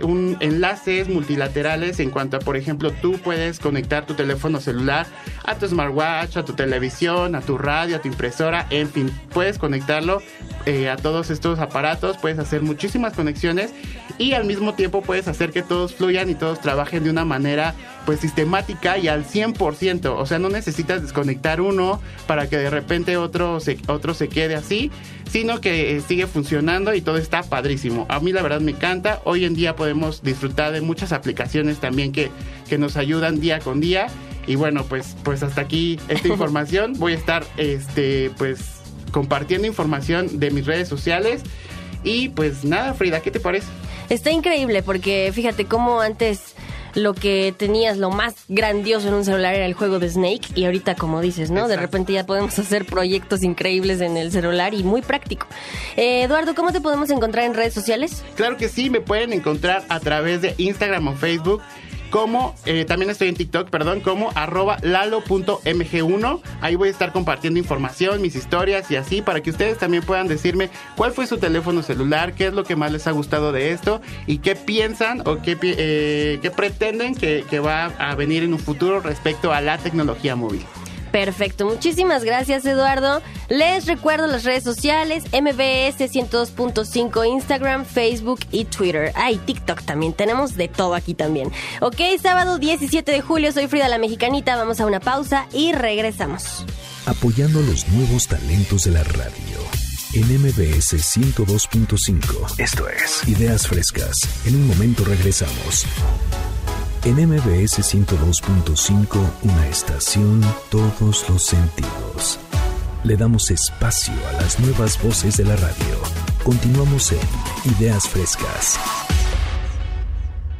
S9: enlaces multilaterales en cuanto a, por ejemplo, tú puedes conectar tu teléfono celular a tu smartwatch, a tu televisión, a tu radio, a tu impresora, en fin, puedes conectarlo a todos estos aparatos, puedes hacer muchísimas conexiones y al mismo tiempo puedes hacer que todos fluyan y todos trabajen de una manera pues sistemática y al 100%. O sea, no necesitas desconectar uno para que de repente otro se quede así, sino que sigue funcionando y todo está padrísimo. A mí la verdad me encanta. Hoy en día podemos disfrutar de muchas aplicaciones también que nos ayudan día con día. Y bueno, pues hasta aquí esta información. Voy a estar pues compartiendo información de mis redes sociales. Y pues nada, Frida, ¿qué te parece?
S3: Está increíble porque fíjate cómo antes lo que tenías, lo más grandioso en un celular era el juego de Snake, y ahorita, como dices, ¿no? Exacto. De repente ya podemos hacer proyectos increíbles en el celular y muy práctico. Eduardo, ¿cómo te podemos encontrar en redes sociales?
S9: Claro que sí, me pueden encontrar a través de Instagram o Facebook, como también estoy en TikTok, como @lalo.mg1. Ahí voy a estar compartiendo información, mis historias y así, para que ustedes también puedan decirme cuál fue su teléfono celular, qué es lo que más les ha gustado de esto y qué piensan o qué pretenden que va a venir en un futuro respecto a la tecnología móvil.
S3: Perfecto, muchísimas gracias, Eduardo. Les recuerdo las redes sociales: MBS 102.5, Instagram, Facebook y Twitter. Y TikTok también, tenemos de todo aquí también. Ok, sábado 17 de julio, soy Frida la Mexicanita, vamos a una pausa y regresamos.
S1: Apoyando los nuevos talentos de la radio en MBS 102.5. Esto es Ideas Frescas. En un momento regresamos. En MBS 102.5, una estación, todos los sentidos. Le damos espacio a las nuevas voces de la radio. Continuamos en Ideas Frescas.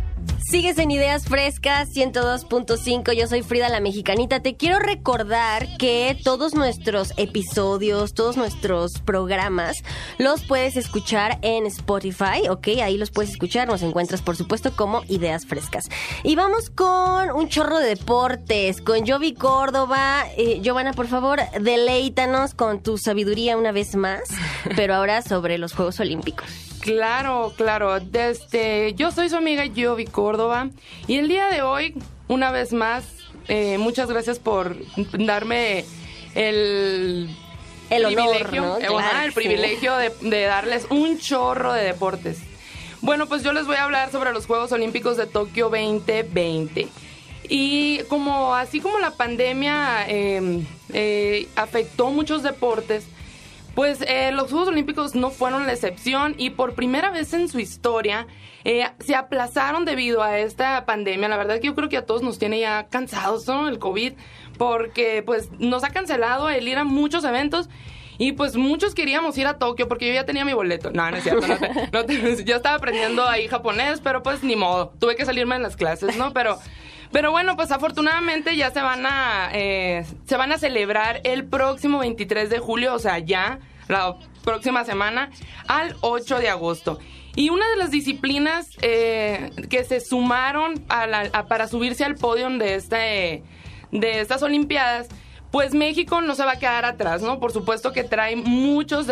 S3: Sigues en Ideas Frescas 102.5, yo soy Frida la Mexicanita. Te quiero recordar que todos nuestros episodios, todos nuestros programas los puedes escuchar en Spotify, ¿ok? Ahí los puedes escuchar, nos encuentras por supuesto como Ideas Frescas. Y vamos con un chorro de deportes, con Jovi Córdoba. Giovanna, por favor, deleítanos con tu sabiduría una vez más, pero ahora sobre los Juegos Olímpicos.
S10: Claro. Yo soy su amiga Jovi Córdoba y el día de hoy, una vez más, muchas gracias por darme el
S3: honor, ¿no?
S10: El privilegio de darles un chorro de deportes. Bueno, pues yo les voy a hablar sobre los Juegos Olímpicos de Tokio 2020. Y así como la pandemia afectó muchos deportes, pues los Juegos Olímpicos no fueron la excepción y por primera vez en su historia se aplazaron debido a esta pandemia. La verdad que yo creo que a todos nos tiene ya cansados, ¿no? El COVID, porque pues nos ha cancelado el ir a muchos eventos y pues muchos queríamos ir a Tokio porque yo ya tenía mi boleto. No es cierto, yo estaba aprendiendo ahí japonés, pero pues ni modo, tuve que salirme en las clases, ¿no? Pero bueno, pues afortunadamente ya se van a celebrar el próximo 23 de julio, o sea, ya la próxima semana, al 8 de agosto. Y una de las disciplinas que se sumaron para subirse al podio de estas Olimpiadas, pues México no se va a quedar atrás, ¿no? Por supuesto que trae muchas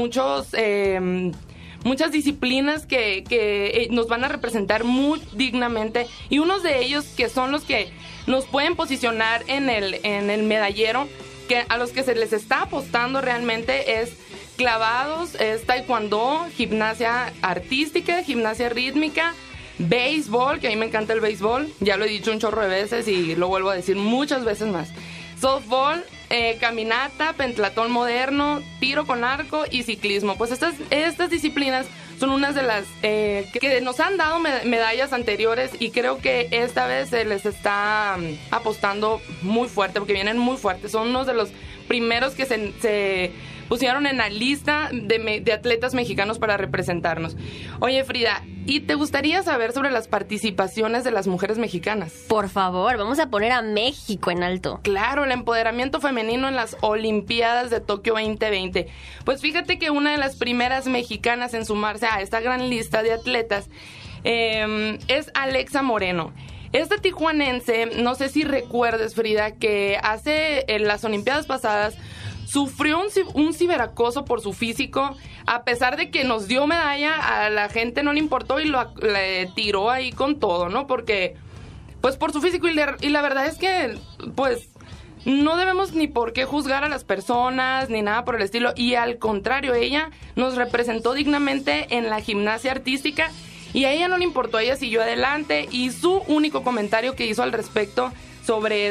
S10: disciplinas que nos van a representar muy dignamente y unos de ellos que son los que nos pueden posicionar en el medallero, que a los que se les está apostando realmente es clavados, es taekwondo, gimnasia artística, gimnasia rítmica, béisbol, que a mí me encanta el béisbol, ya lo he dicho un chorro de veces y lo vuelvo a decir muchas veces más, softball, caminata, pentathlón moderno, tiro con arco y ciclismo. Pues estas disciplinas son unas de las que nos han dado medallas anteriores y creo que esta vez se les está apostando muy fuerte porque vienen muy fuertes. Son unos de los primeros que se pusieron en la lista de atletas mexicanos para representarnos. Oye, Frida, ¿y te gustaría saber sobre las participaciones de las mujeres mexicanas?
S3: Por favor, vamos a poner a México en alto.
S10: Claro, el empoderamiento femenino en las Olimpiadas de Tokio 2020. Pues fíjate que una de las primeras mexicanas en sumarse a esta gran lista de atletas es Alexa Moreno. Esta tijuanense, no sé si recuerdes, Frida, que en las Olimpiadas pasadas sufrió un ciberacoso por su físico, a pesar de que nos dio medalla, a la gente no le importó y le tiró ahí con todo, ¿no? Porque, pues por su físico y la verdad es que, pues, no debemos ni por qué juzgar a las personas, ni nada por el estilo, y al contrario, ella nos representó dignamente en la gimnasia artística y a ella no le importó, ella siguió adelante y su único comentario que hizo al respecto sobre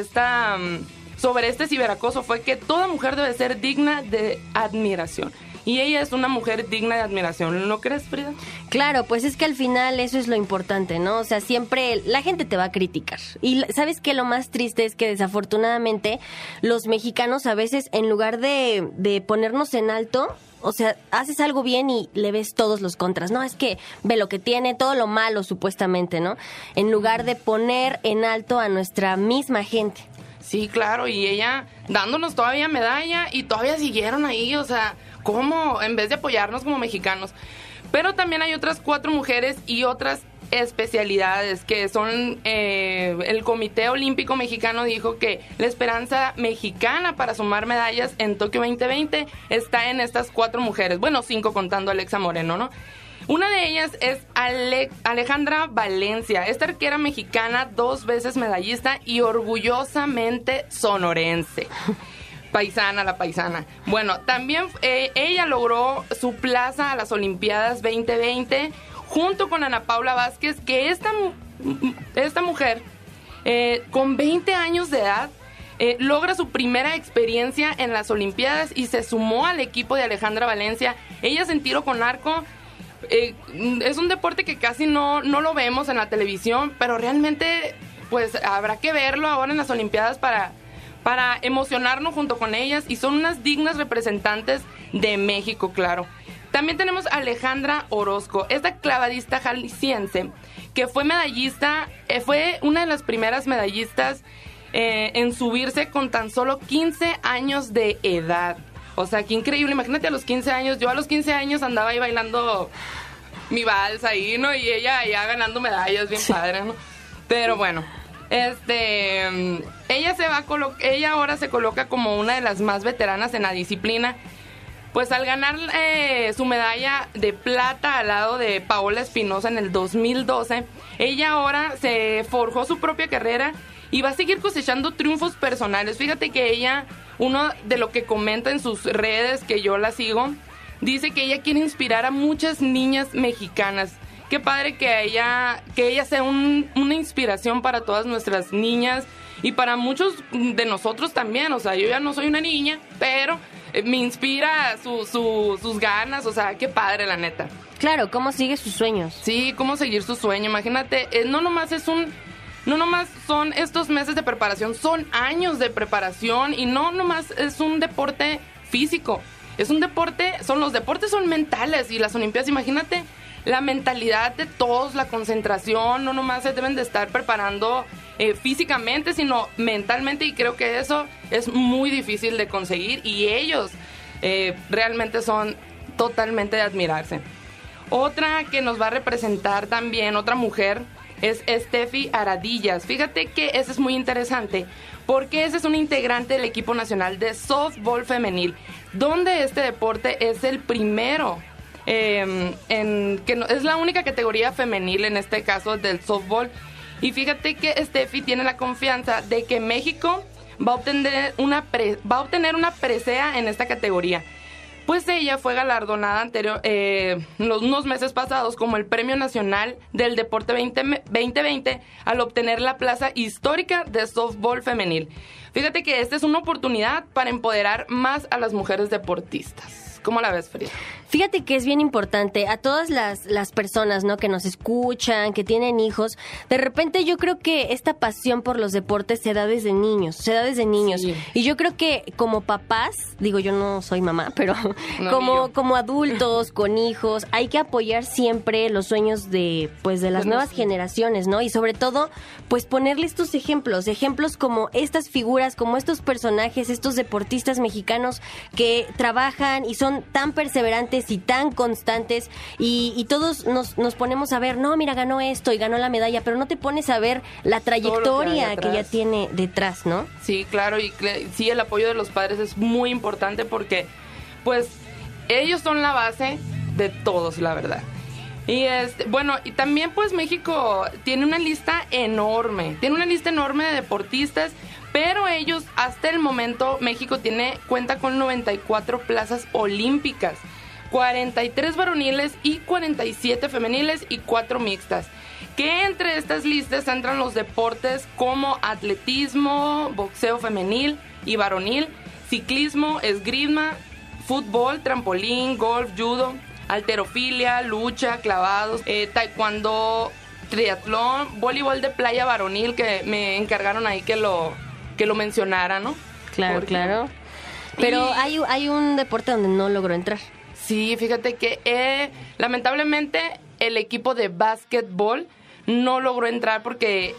S10: este ciberacoso fue que toda mujer debe ser digna de admiración. Y ella es una mujer digna de admiración, ¿no crees, Frida?
S3: Claro, pues es que al final eso es lo importante, ¿no? O sea, siempre la gente te va a criticar. Y ¿sabes qué? Lo más triste es que desafortunadamente los mexicanos a veces en lugar de ponernos en alto, o sea, haces algo bien y le ves todos los contras. No, es que ve lo que tiene, todo lo malo supuestamente, ¿no? En lugar de poner en alto a nuestra misma gente.
S10: Sí, claro, y ella dándonos todavía medalla y todavía siguieron ahí, o sea, ¿cómo? En vez de apoyarnos como mexicanos. Pero también hay otras 4 mujeres y otras especialidades que son, el Comité Olímpico Mexicano dijo que la esperanza mexicana para sumar medallas en Tokio 2020 está en estas 4 mujeres, bueno, 5 contando a Alexa Moreno, ¿no? Una de ellas es Alejandra Valencia, esta arquera mexicana, 2 veces medallista y orgullosamente sonorense. La paisana. Bueno, también ella logró su plaza a las Olimpiadas 2020 junto con Ana Paula Vázquez, que esta mujer, con 20 años de edad, logra su primera experiencia en las Olimpiadas y se sumó al equipo de Alejandra Valencia. Ella en tiro con arco. Es un deporte que casi no lo vemos en la televisión, pero realmente pues habrá que verlo ahora en las Olimpiadas para emocionarnos junto con ellas y son unas dignas representantes de México, claro. También tenemos a Alejandra Orozco, esta clavadista jalisciense que fue medallista, fue una de las primeras medallistas en subirse con tan solo 15 años de edad. O sea, qué increíble, imagínate a los 15 años, yo a los 15 años andaba ahí bailando mi vals ahí, ¿no? Y ella ya ganando medallas, bien padre, ¿no? Pero bueno, ella ahora se coloca como una de las más veteranas en la disciplina. Pues al ganar su medalla de plata al lado de Paola Espinosa en el 2012, ella ahora se forjó su propia carrera y va a seguir cosechando triunfos personales. Fíjate que ella, uno de lo que comenta en sus redes, que yo la sigo, dice que ella quiere inspirar a muchas niñas mexicanas. Qué padre que ella sea una inspiración para todas nuestras niñas y para muchos de nosotros también. O sea, yo ya no soy una niña, pero me inspira sus ganas. O sea, qué padre, la neta.
S3: Claro, cómo sigue sus sueños.
S10: Sí, cómo seguir su sueño. Imagínate, no nomás son estos meses de preparación, son años de preparación y no nomás es un deporte físico. Es un deporte, los deportes son mentales y las Olimpiadas, imagínate la mentalidad de todos, la concentración, no nomás se deben de estar preparando físicamente, sino mentalmente, y creo que eso es muy difícil de conseguir y ellos realmente son totalmente de admirarse. Otra que nos va a representar también, otra mujer, es Steffi Aradillas. Fíjate que ese es muy interesante porque ese es un integrante del equipo nacional de softball femenil, donde este deporte es el primero, es la única categoría femenil en este caso del softball. Y fíjate que Steffi tiene la confianza de que México va a obtener una presea en esta categoría. Pues ella fue galardonada unos meses pasados como el Premio Nacional del Deporte 2020 al obtener la plaza histórica de softball femenil. Fíjate que esta es una oportunidad para empoderar más a las mujeres deportistas. ¿Cómo la ves, Frida?
S3: Fíjate que es bien importante a todas las personas, ¿no?, que nos escuchan, que tienen hijos. De repente yo creo que esta pasión por los deportes se da desde niños. Sí. Y yo creo que como papás, digo, yo no soy mamá, pero como adultos, con hijos, hay que apoyar siempre los sueños de las nuevas generaciones, ¿no? Y sobre todo, pues ponerle estos ejemplos como estas figuras, como estos personajes, estos deportistas mexicanos que trabajan y son tan perseverantes y tan constantes y todos nos ponemos a ver, no, mira, ganó esto y ganó la medalla, pero no te pones a ver la trayectoria que ya tiene detrás, ¿no?
S10: Sí, claro, y sí, el apoyo de los padres es muy importante porque, pues, ellos son la base de todos, la verdad. Y y también pues México tiene una lista enorme de deportistas, pero ellos, hasta el momento, México cuenta con 94 plazas olímpicas, 43 varoniles y 47 femeniles y 4 mixtas. Que entre estas listas entran los deportes como atletismo, boxeo femenil y varonil, ciclismo, esgrima, fútbol, trampolín, golf, judo, halterofilia, lucha, clavados, taekwondo, triatlón, voleibol de playa varonil, que me encargaron ahí que lo mencionara, ¿no?
S3: Claro. Pero hay un deporte donde no logró entrar.
S10: Sí, fíjate que lamentablemente el equipo de básquetbol no logró entrar porque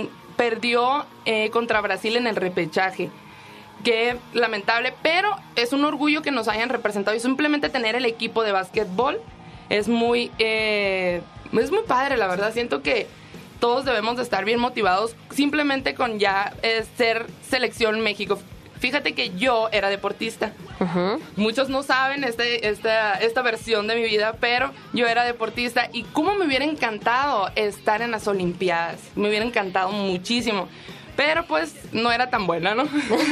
S10: perdió contra Brasil en el repechaje. Qué lamentable, pero es un orgullo que nos hayan representado y simplemente tener el equipo de básquetbol es muy padre, la verdad. Siento que todos debemos de estar bien motivados simplemente con ya ser selección México. Fíjate que yo era deportista. Uh-huh. Muchos no saben esta versión de mi vida, pero yo era deportista y cómo me hubiera encantado estar en las Olimpiadas. Me hubiera encantado muchísimo. Pero pues no era tan buena, ¿no?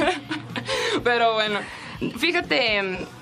S10: Pero bueno, fíjate,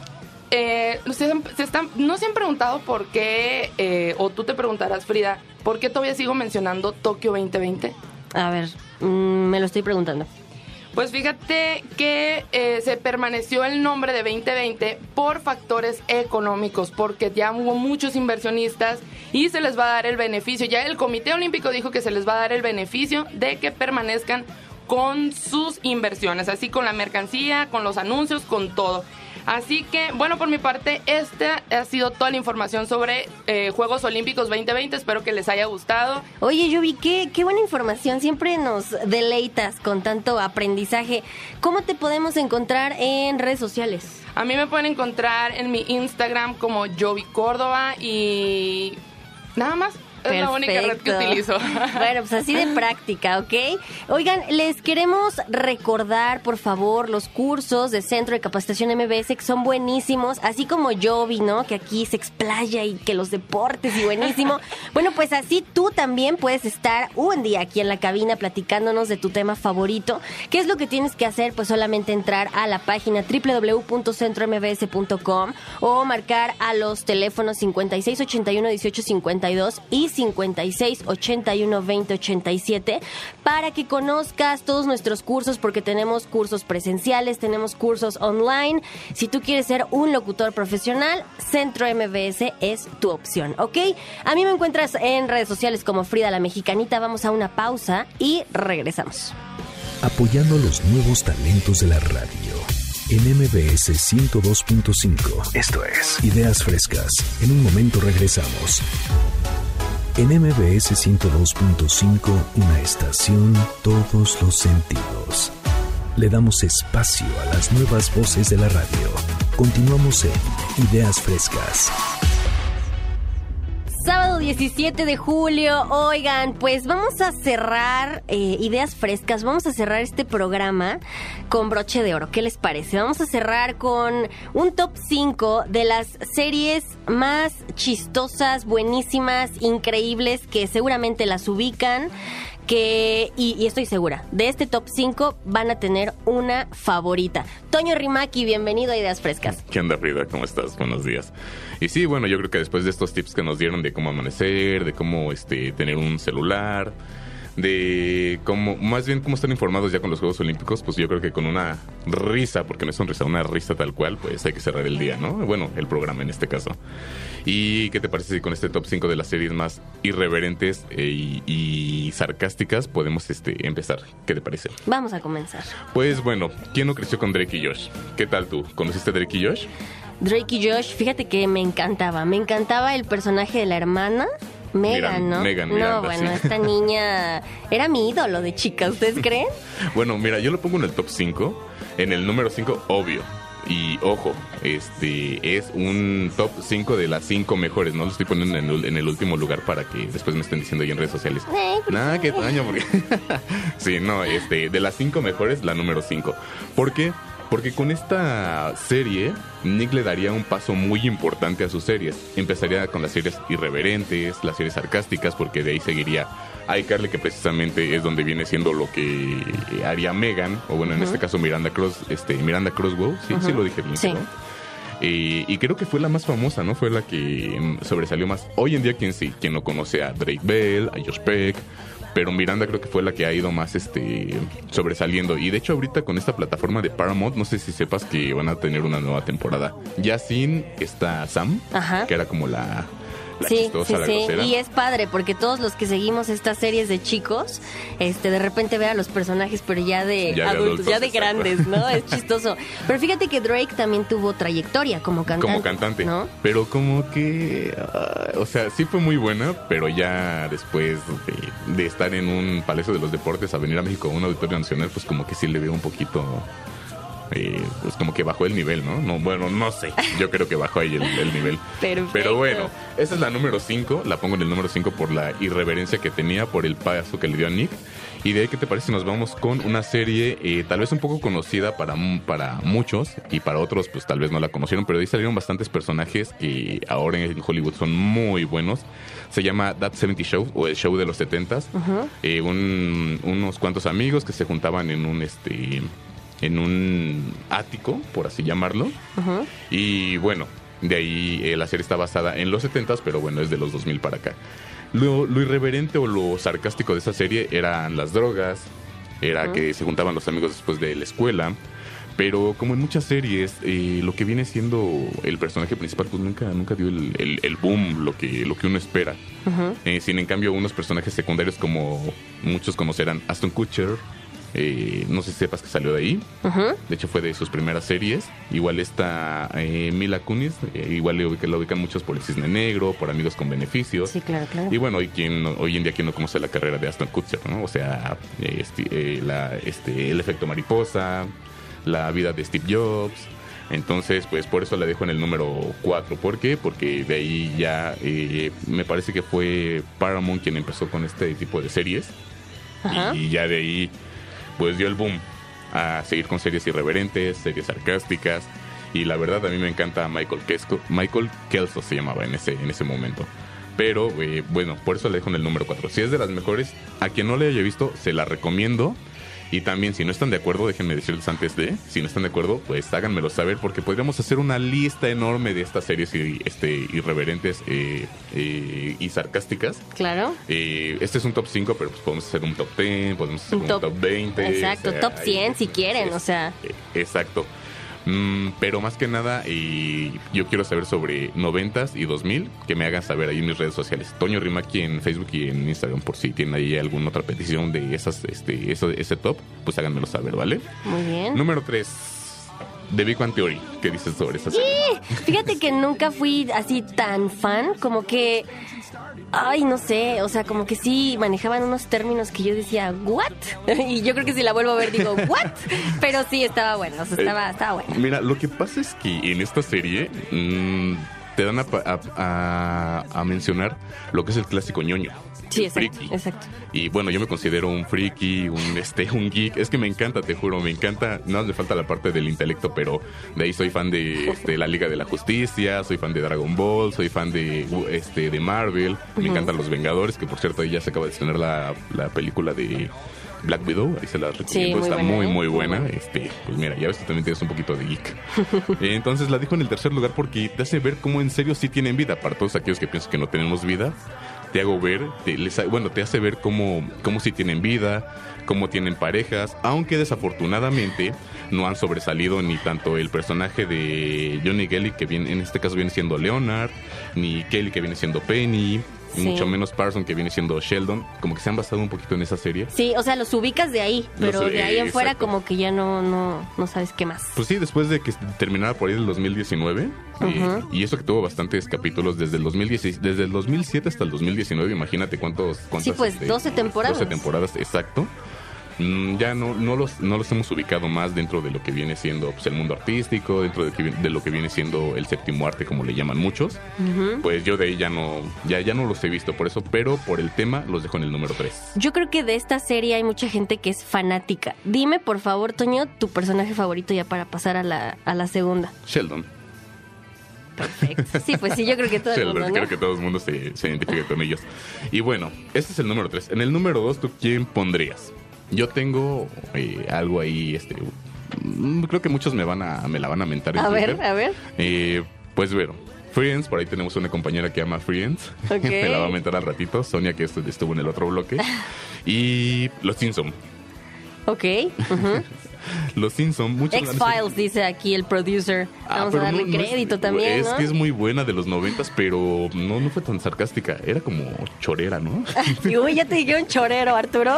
S10: no se han preguntado por qué, o tú te preguntarás, Frida, ¿por qué todavía sigo mencionando Tokio 2020?
S3: A ver, me lo estoy preguntando.
S10: Pues fíjate que se permaneció el nombre de 2020 por factores económicos, porque ya hubo muchos inversionistas y se les va a dar el beneficio. Ya el Comité Olímpico dijo que se les va a dar el beneficio de que permanezcan con sus inversiones, así con la mercancía, con los anuncios, con todo. Así que, bueno, por mi parte, esta ha sido toda la información sobre Juegos Olímpicos 2020. Espero que les haya gustado.
S3: Oye, Yubi, qué buena información. Siempre nos deleitas con tanto aprendizaje. ¿Cómo te podemos encontrar en redes sociales?
S10: A mí me pueden encontrar en mi Instagram como Yubi Córdoba y nada más. Es la única red que utilizo.
S3: Bueno, pues así de práctica, ¿ok? Oigan, les queremos recordar, por favor, los cursos de Centro de Capacitación MBS, que son buenísimos, así como Yobi, ¿no? Que aquí se explaya y que los deportes y buenísimo. Bueno, pues así tú también puedes estar un día aquí en la cabina platicándonos de tu tema favorito. ¿Qué es lo que tienes que hacer? Pues solamente entrar a la página www.centrombs.com o marcar a los teléfonos 5681-1852 y 5681-2087 para que conozcas todos nuestros cursos, porque tenemos cursos presenciales, tenemos cursos online. Si tú quieres ser un locutor profesional, Centro MBS es tu opción, ¿ok? A mí me encuentras en redes sociales como Frida la Mexicanita. Vamos a una pausa y regresamos.
S1: Apoyando los nuevos talentos de la radio en MBS 102.5. Esto es Ideas Frescas. En un momento regresamos. En MBS 102.5, una estación, todos los sentidos. Le damos espacio a las nuevas voces de la radio. Continuamos en Ideas Frescas.
S3: Sábado 17 de julio, oigan, pues vamos a cerrar Ideas Frescas, vamos a cerrar este programa con broche de oro. ¿Qué les parece? Vamos a cerrar con un top 5 de las series más chistosas, buenísimas, increíbles, que seguramente las ubican. Y estoy segura, de este top 5 van a tener una favorita. Toño Rimaki, bienvenido a Ideas Frescas.
S11: ¿Qué onda, Frida? ¿Cómo estás? Buenos días. Y sí, bueno, yo creo que después de estos tips que nos dieron de cómo amanecer, de cómo tener un celular, de cómo, más bien cómo estar informados ya con los Juegos Olímpicos, pues yo creo que con una risa, porque no es una risa tal cual, pues hay que cerrar el día, ¿no? Bueno, el programa en este caso. ¿Y qué te parece si con este top 5 de las series más irreverentes y sarcásticas podemos empezar? ¿Qué te parece?
S3: Vamos a comenzar.
S11: Pues bueno, ¿quién no creció con Drake y Josh? ¿Qué tal tú? ¿Conociste a Drake y Josh?
S3: Drake y Josh, fíjate que me encantaba el personaje de la hermana Megan, ¿no?
S11: Megan,
S3: no,
S11: Miranda,
S3: bueno,
S11: sí.
S3: Esta niña era mi ídolo de chica, ¿ustedes creen?
S11: Bueno, mira, yo lo pongo en el top 5. En el número 5, obvio. Y ojo, es un top 5 de las 5 mejores. No lo estoy poniendo en el último lugar para que después me estén diciendo ahí en redes sociales. Nada, qué daño, porque... Sí, no, de las 5 mejores, la número 5. ¿Por qué? Porque con esta serie, Nick le daría un paso muy importante a sus series. Empezaría con las series irreverentes, las series sarcásticas, porque de ahí seguiría a iCarly, que precisamente es donde viene siendo lo que haría Megan, o bueno, en este caso Miranda Crossbow, sí, sí lo dije bien.
S3: Sí.
S11: Y creo que fue la más famosa, ¿no? Fue la que sobresalió más. Hoy en día, quien no conoce a Drake Bell, a Josh Peck, pero Miranda creo que fue la que ha ido más sobresaliendo. Y de hecho ahorita con esta plataforma de Paramount, no sé si sepas que van a tener una nueva temporada. Ya sin esta Sam,
S3: ajá,
S11: que era como la chistosa, la grosera.
S3: Y es padre porque todos los que seguimos estas series de chicos, de repente ver a los personajes pero ya de adultos, ya de grandes, ¿no? Es chistoso. Pero fíjate que Drake también tuvo trayectoria como cantante, ¿no?
S11: Pero como que, o sea, sí fue muy buena, pero ya después de estar en un Palacio de los Deportes a venir a México a un auditorio nacional, pues como que sí le veo un poquito... pues como que bajó el nivel, ¿no? Bueno, no sé. Yo creo que bajó ahí el nivel.
S3: Perfecto.
S11: Pero bueno, esa es la número 5. La pongo en el número 5 por la irreverencia que tenía, por el paso que le dio a Nick. Y de ahí, ¿qué te parece si nos vamos con una serie tal vez un poco conocida para muchos y para otros pues tal vez no la conocieron, pero de ahí salieron bastantes personajes que ahora en Hollywood son muy buenos. Se llama That 70 Show, o el show de los 70s. Uh-huh. Unos cuantos amigos que se juntaban en un ático, por así llamarlo. Uh-huh. Y bueno, de ahí la serie está basada en los 70s, pero bueno, es de los 2000 para acá. Lo irreverente o lo sarcástico de esa serie eran las drogas, era uh-huh, que se juntaban los amigos después de la escuela. Pero como en muchas series, lo que viene siendo el personaje principal pues nunca dio el boom, lo que uno espera. Uh-huh. Sin en cambio unos personajes secundarios como muchos conocerán, Ashton Kutcher, No sé si sepas que salió de ahí.
S3: Ujú.
S11: De hecho, fue de sus primeras series. Igual está Mila Kunis. Igual la ubican muchos por El Cisne Negro, por Amigos con Beneficios.
S3: Sí, claro, claro.
S11: Y bueno, hoy en día, ¿quién no conoce la carrera de Ashton Kutcher, ¿no? O sea, El efecto mariposa, la vida de Steve Jobs. Entonces, pues por eso la dejo en el número 4. ¿Por qué? Porque de ahí ya me parece que fue Paramount quien empezó con este tipo de series.
S3: Ajá.
S11: Y ya de ahí, pues dio el boom a seguir con series irreverentes, series sarcásticas. Y la verdad, a mí me encanta Michael Kelso se llamaba en ese momento. Pero, bueno, por eso la dejo en el número 4. Si es de las mejores, a quien no la haya visto, se la recomiendo. Y también, si no están de acuerdo, déjenme decirles antes si no están de acuerdo, pues háganmelo saber, porque podríamos hacer una lista enorme de estas series irreverentes y sarcásticas.
S3: Claro.
S11: Este es un top 5, pero pues podemos hacer un top 10, podemos hacer un top 20.
S3: Exacto,
S11: o sea,
S3: top 100 si quieren, o sea.
S11: Exacto. Pero más que nada, yo quiero saber sobre 90s y 2000, que me hagan saber ahí en mis redes sociales. Toño Rimaki en Facebook y en Instagram, por si tienen ahí alguna otra petición de ese top, pues háganmelo saber, ¿vale?
S3: Muy bien.
S11: Número 3, The Big Bang Theory. ¿Qué dices sobre esa serie?
S3: Fíjate que nunca fui así tan fan, como que... Ay, no sé, o sea, como que sí manejaban unos términos que yo decía, ¿what? Y yo creo que si la vuelvo a ver digo, ¿what? Pero sí, estaba bueno, o sea, estaba bueno.
S11: Mira, lo que pasa es que en esta serie te dan a mencionar lo que es el clásico ñoño.
S3: Sí, exacto,
S11: friki.
S3: exacto.
S11: Y bueno, yo me considero un friki, un geek. Es que me encanta, te juro, me encanta. No me falta la parte del intelecto, pero de ahí soy fan de la Liga de la Justicia, soy fan de Dragon Ball, soy fan de Marvel. Me encantan Los Vengadores, que por cierto ahí ya se acaba de estrenar la película de Black Widow, ahí se la recomiendo,
S3: sí,
S11: está muy buena. Pues mira, ya ves que también tienes un poquito de geek. Entonces la dejo en el tercer lugar porque te hace ver cómo en serio sí tienen vida. Para todos aquellos que piensan que no tenemos vida, te hago ver, te hace ver cómo sí tienen vida, cómo tienen parejas, aunque desafortunadamente no han sobresalido ni tanto el personaje de Johnny Gelly, que en este caso viene siendo Leonard, ni Kelly, que viene siendo Penny, y mucho menos Parson, que viene siendo Sheldon. Como que se han basado un poquito en esa serie.
S3: Sí, o sea, los ubicas de ahí, pero de ahí en fuera como que ya no sabes qué más.
S11: Pues sí, después de que terminara por ahí el 2019, y eso que tuvo bastantes capítulos desde el 2007 hasta el 2019, imagínate cuántas...
S3: Sí, pues 12 temporadas.
S11: 12 temporadas, exacto. Ya no los hemos ubicado más dentro de lo que viene siendo pues, el mundo artístico, dentro de lo que viene siendo el séptimo arte, como le llaman muchos. Pues yo de ahí ya no los he visto por eso, pero por el tema los dejo en el número 3.
S3: Yo creo que de esta serie hay mucha gente que es fanática. Dime, por favor, Toño, tu personaje favorito ya para pasar a la segunda.
S11: Sheldon.
S3: Perfecto. Sí, pues sí, yo creo que todo el mundo, ¿no?
S11: Creo que todo el mundo se identifica con ellos. Y bueno, este es el número 3. En el número 2, ¿tú quién pondrías? Yo tengo algo ahí, creo que muchos me la van a mentar en Twitter.
S3: A ver.
S11: Pues bueno, Friends, por ahí tenemos una compañera que ama Friends.
S3: Okay.
S11: Me la va a mentar al ratito. Sonia, que estuvo en el otro bloque. Y Los Simpson.
S3: Ok.
S11: Los Simpson, muchos...
S3: X-Files, dice aquí el producer. Vamos a darle crédito también, ¿no?
S11: Es que es muy buena de los 90s, pero no fue tan sarcástica. Era como chorera, ¿no?
S3: Uy, ya te dijeron chorero, Arturo.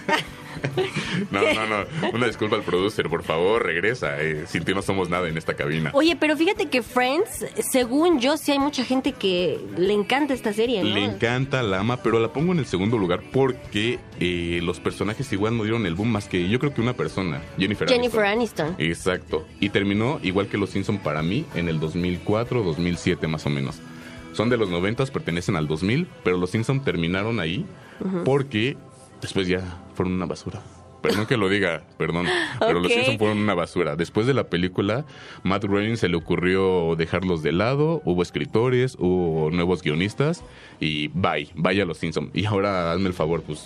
S11: No. Una disculpa al producer, por favor, regresa. Sin ti no somos nada en esta cabina.
S3: Oye, pero fíjate que Friends, según yo, sí hay mucha gente que le encanta esta serie, ¿no?
S11: Le encanta, la ama, pero la pongo en el segundo lugar porque los personajes igual no dieron el boom más que yo creo que una persona, Jennifer
S3: Aniston.
S11: Exacto. Y terminó igual que Los Simpson para mí en el 2004, 2007 más o menos. Son de los 90s, pertenecen al 2000, pero Los Simpson terminaron ahí porque después ya fueron una basura. Perdón que lo diga, perdón. Pero Los Simpson fueron una basura. Después de la película, Matt Groening se le ocurrió dejarlos de lado. Hubo escritores, hubo nuevos guionistas. Y vaya Los Simpson. Y ahora hazme el favor, pues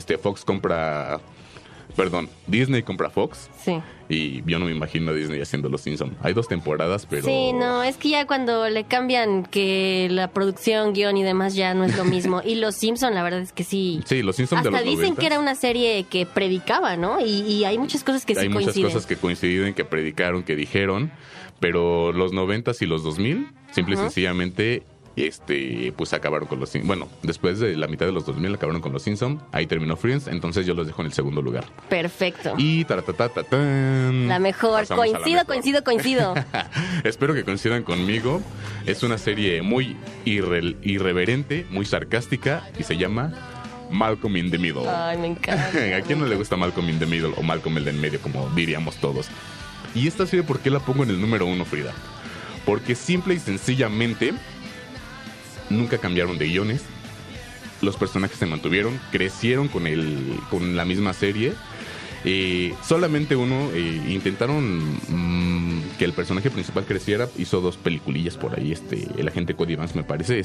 S11: Disney compra Fox.
S3: Sí.
S11: Y yo no me imagino a Disney haciendo Los Simpson. Hay 2 temporadas, pero...
S3: Sí, no, es que ya cuando le cambian que la producción, guión y demás ya no es lo mismo. Y Los Simpson, la verdad es que sí.
S11: Sí, Los Simpson de los 90.
S3: Hasta dicen que era una serie que predicaba, ¿no? Y hay muchas cosas que sí coinciden. Hay muchas cosas
S11: que coinciden, que predicaron, que dijeron. Pero los 90s y los 2000, simple y sencillamente... pues acabaron con los Simpsons. Bueno, después de la mitad de los 2000 acabaron con los Simpsons. Ahí terminó Friends, entonces yo los dejo en el segundo lugar.
S3: Perfecto.
S11: Y
S3: la mejor. Coincido.
S11: Espero que coincidan conmigo. Es una serie muy irreverente, muy sarcástica y se llama Malcolm in the Middle.
S3: Ay, me encanta.
S11: ¿A quién no le gusta Malcolm in the Middle o Malcolm el de en medio, como diríamos todos? Y esta serie, ¿por qué la pongo en el número 1, Frida? Porque simple y sencillamente nunca cambiaron de guiones. Los personajes se mantuvieron, crecieron con la misma serie. Solamente intentaron que el personaje principal creciera. Hizo 2 peliculillas por ahí, el agente Cody Vance, me parece,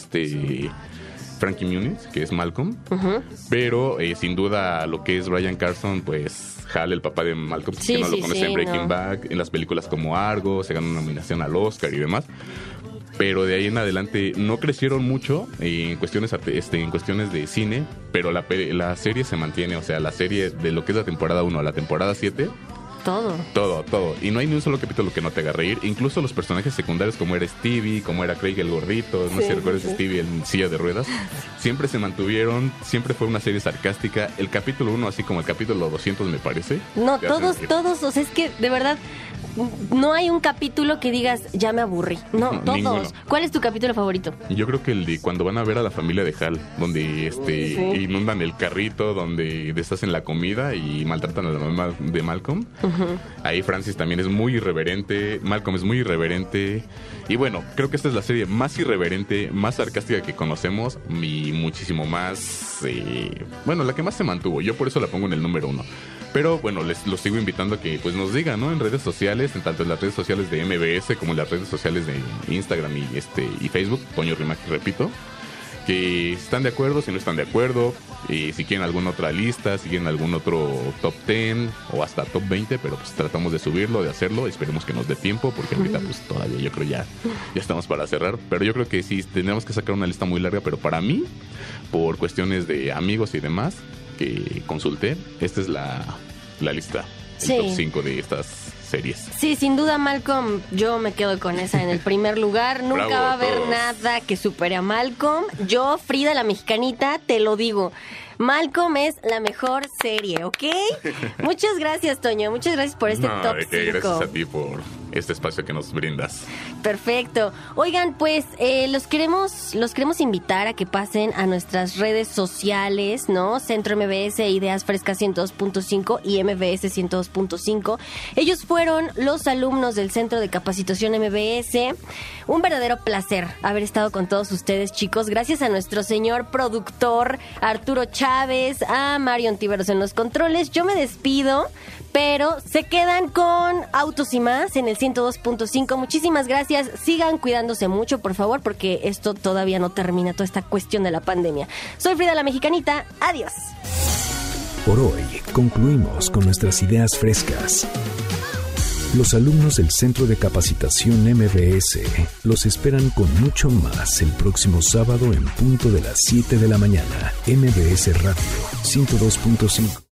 S11: Frankie Muniz, que es Malcolm. Uh-huh. Pero sin duda lo que es Bryan Cranston, pues Hal, el papá de Malcolm, que no lo conoce en Breaking Bad, en las películas como Argo, se ganó una nominación al Oscar y demás. Pero de ahí en adelante no crecieron mucho en cuestiones de cine, pero la serie se mantiene, o sea, la serie de lo que es la temporada 1 a la temporada 7. Todo. Y no hay ni un solo capítulo que no te haga reír. Incluso los personajes secundarios, como era Stevie, como era Craig el gordito, no sé si recuerdas Stevie en silla de ruedas, siempre se mantuvieron, siempre fue una serie sarcástica. El capítulo 1, así como el capítulo 200, me parece.
S3: No, todos, o sea, es que de verdad no hay un capítulo que digas, ya me aburrí. No, todos. Ninguno. ¿Cuál es tu capítulo favorito?
S11: Yo creo que el de cuando van a ver a la familia de Hal, donde inundan el carrito, donde deshacen la comida y maltratan a la mamá de Malcolm. Uh-huh. Ahí Francis también es muy irreverente, Malcolm es muy irreverente. Y bueno, creo que esta es la serie más irreverente, más sarcástica que conocemos y muchísimo más... la que más se mantuvo. Yo por eso la pongo en el número 1. Pero bueno, los sigo invitando a que pues nos digan, ¿no? En redes sociales, tanto en las redes sociales de MBS como en las redes sociales de Instagram y Facebook, Toño Rimac, repito, que están de acuerdo, si no están de acuerdo, si quieren alguna otra lista, si quieren algún otro top 10 o hasta top 20, pero pues tratamos de subirlo, de hacerlo, esperemos que nos dé tiempo, porque ahorita pues todavía yo creo ya estamos para cerrar, pero yo creo que sí, tenemos que sacar una lista muy larga, pero para mí, por cuestiones de amigos y demás, que consulté, esta es la lista, el top 5 de estas series.
S3: Sí, sin duda, Malcolm, yo me quedo con esa en el primer lugar. Nunca va a haber nada que supere a Malcolm. Yo, Frida, la mexicanita, te lo digo. Malcolm es la mejor serie, ¿ok? Muchas gracias, Toño. Muchas gracias por este top 5.
S11: Gracias a ti por este espacio que nos brindas.
S3: Perfecto. Oigan, pues los queremos invitar a que pasen a nuestras redes sociales, ¿no? Centro MBS, Ideas Frescas 102.5 y MBS 102.5. Ellos fueron los alumnos del Centro de Capacitación MBS. Un verdadero placer haber estado con todos ustedes, chicos. Gracias a nuestro señor productor Arturo Chávez, a Mario Ontiveros en los controles. Yo me despido, pero se quedan con Autos y Más en el 102.5. Muchísimas gracias. Sigan cuidándose mucho, por favor, porque esto todavía no termina, toda esta cuestión de la pandemia. Soy Frida la Mexicanita. Adiós.
S1: Por hoy concluimos con nuestras ideas frescas. Los alumnos del Centro de Capacitación MBS los esperan con mucho más el próximo sábado en punto de las 7 de la mañana. MBS Radio 102.5.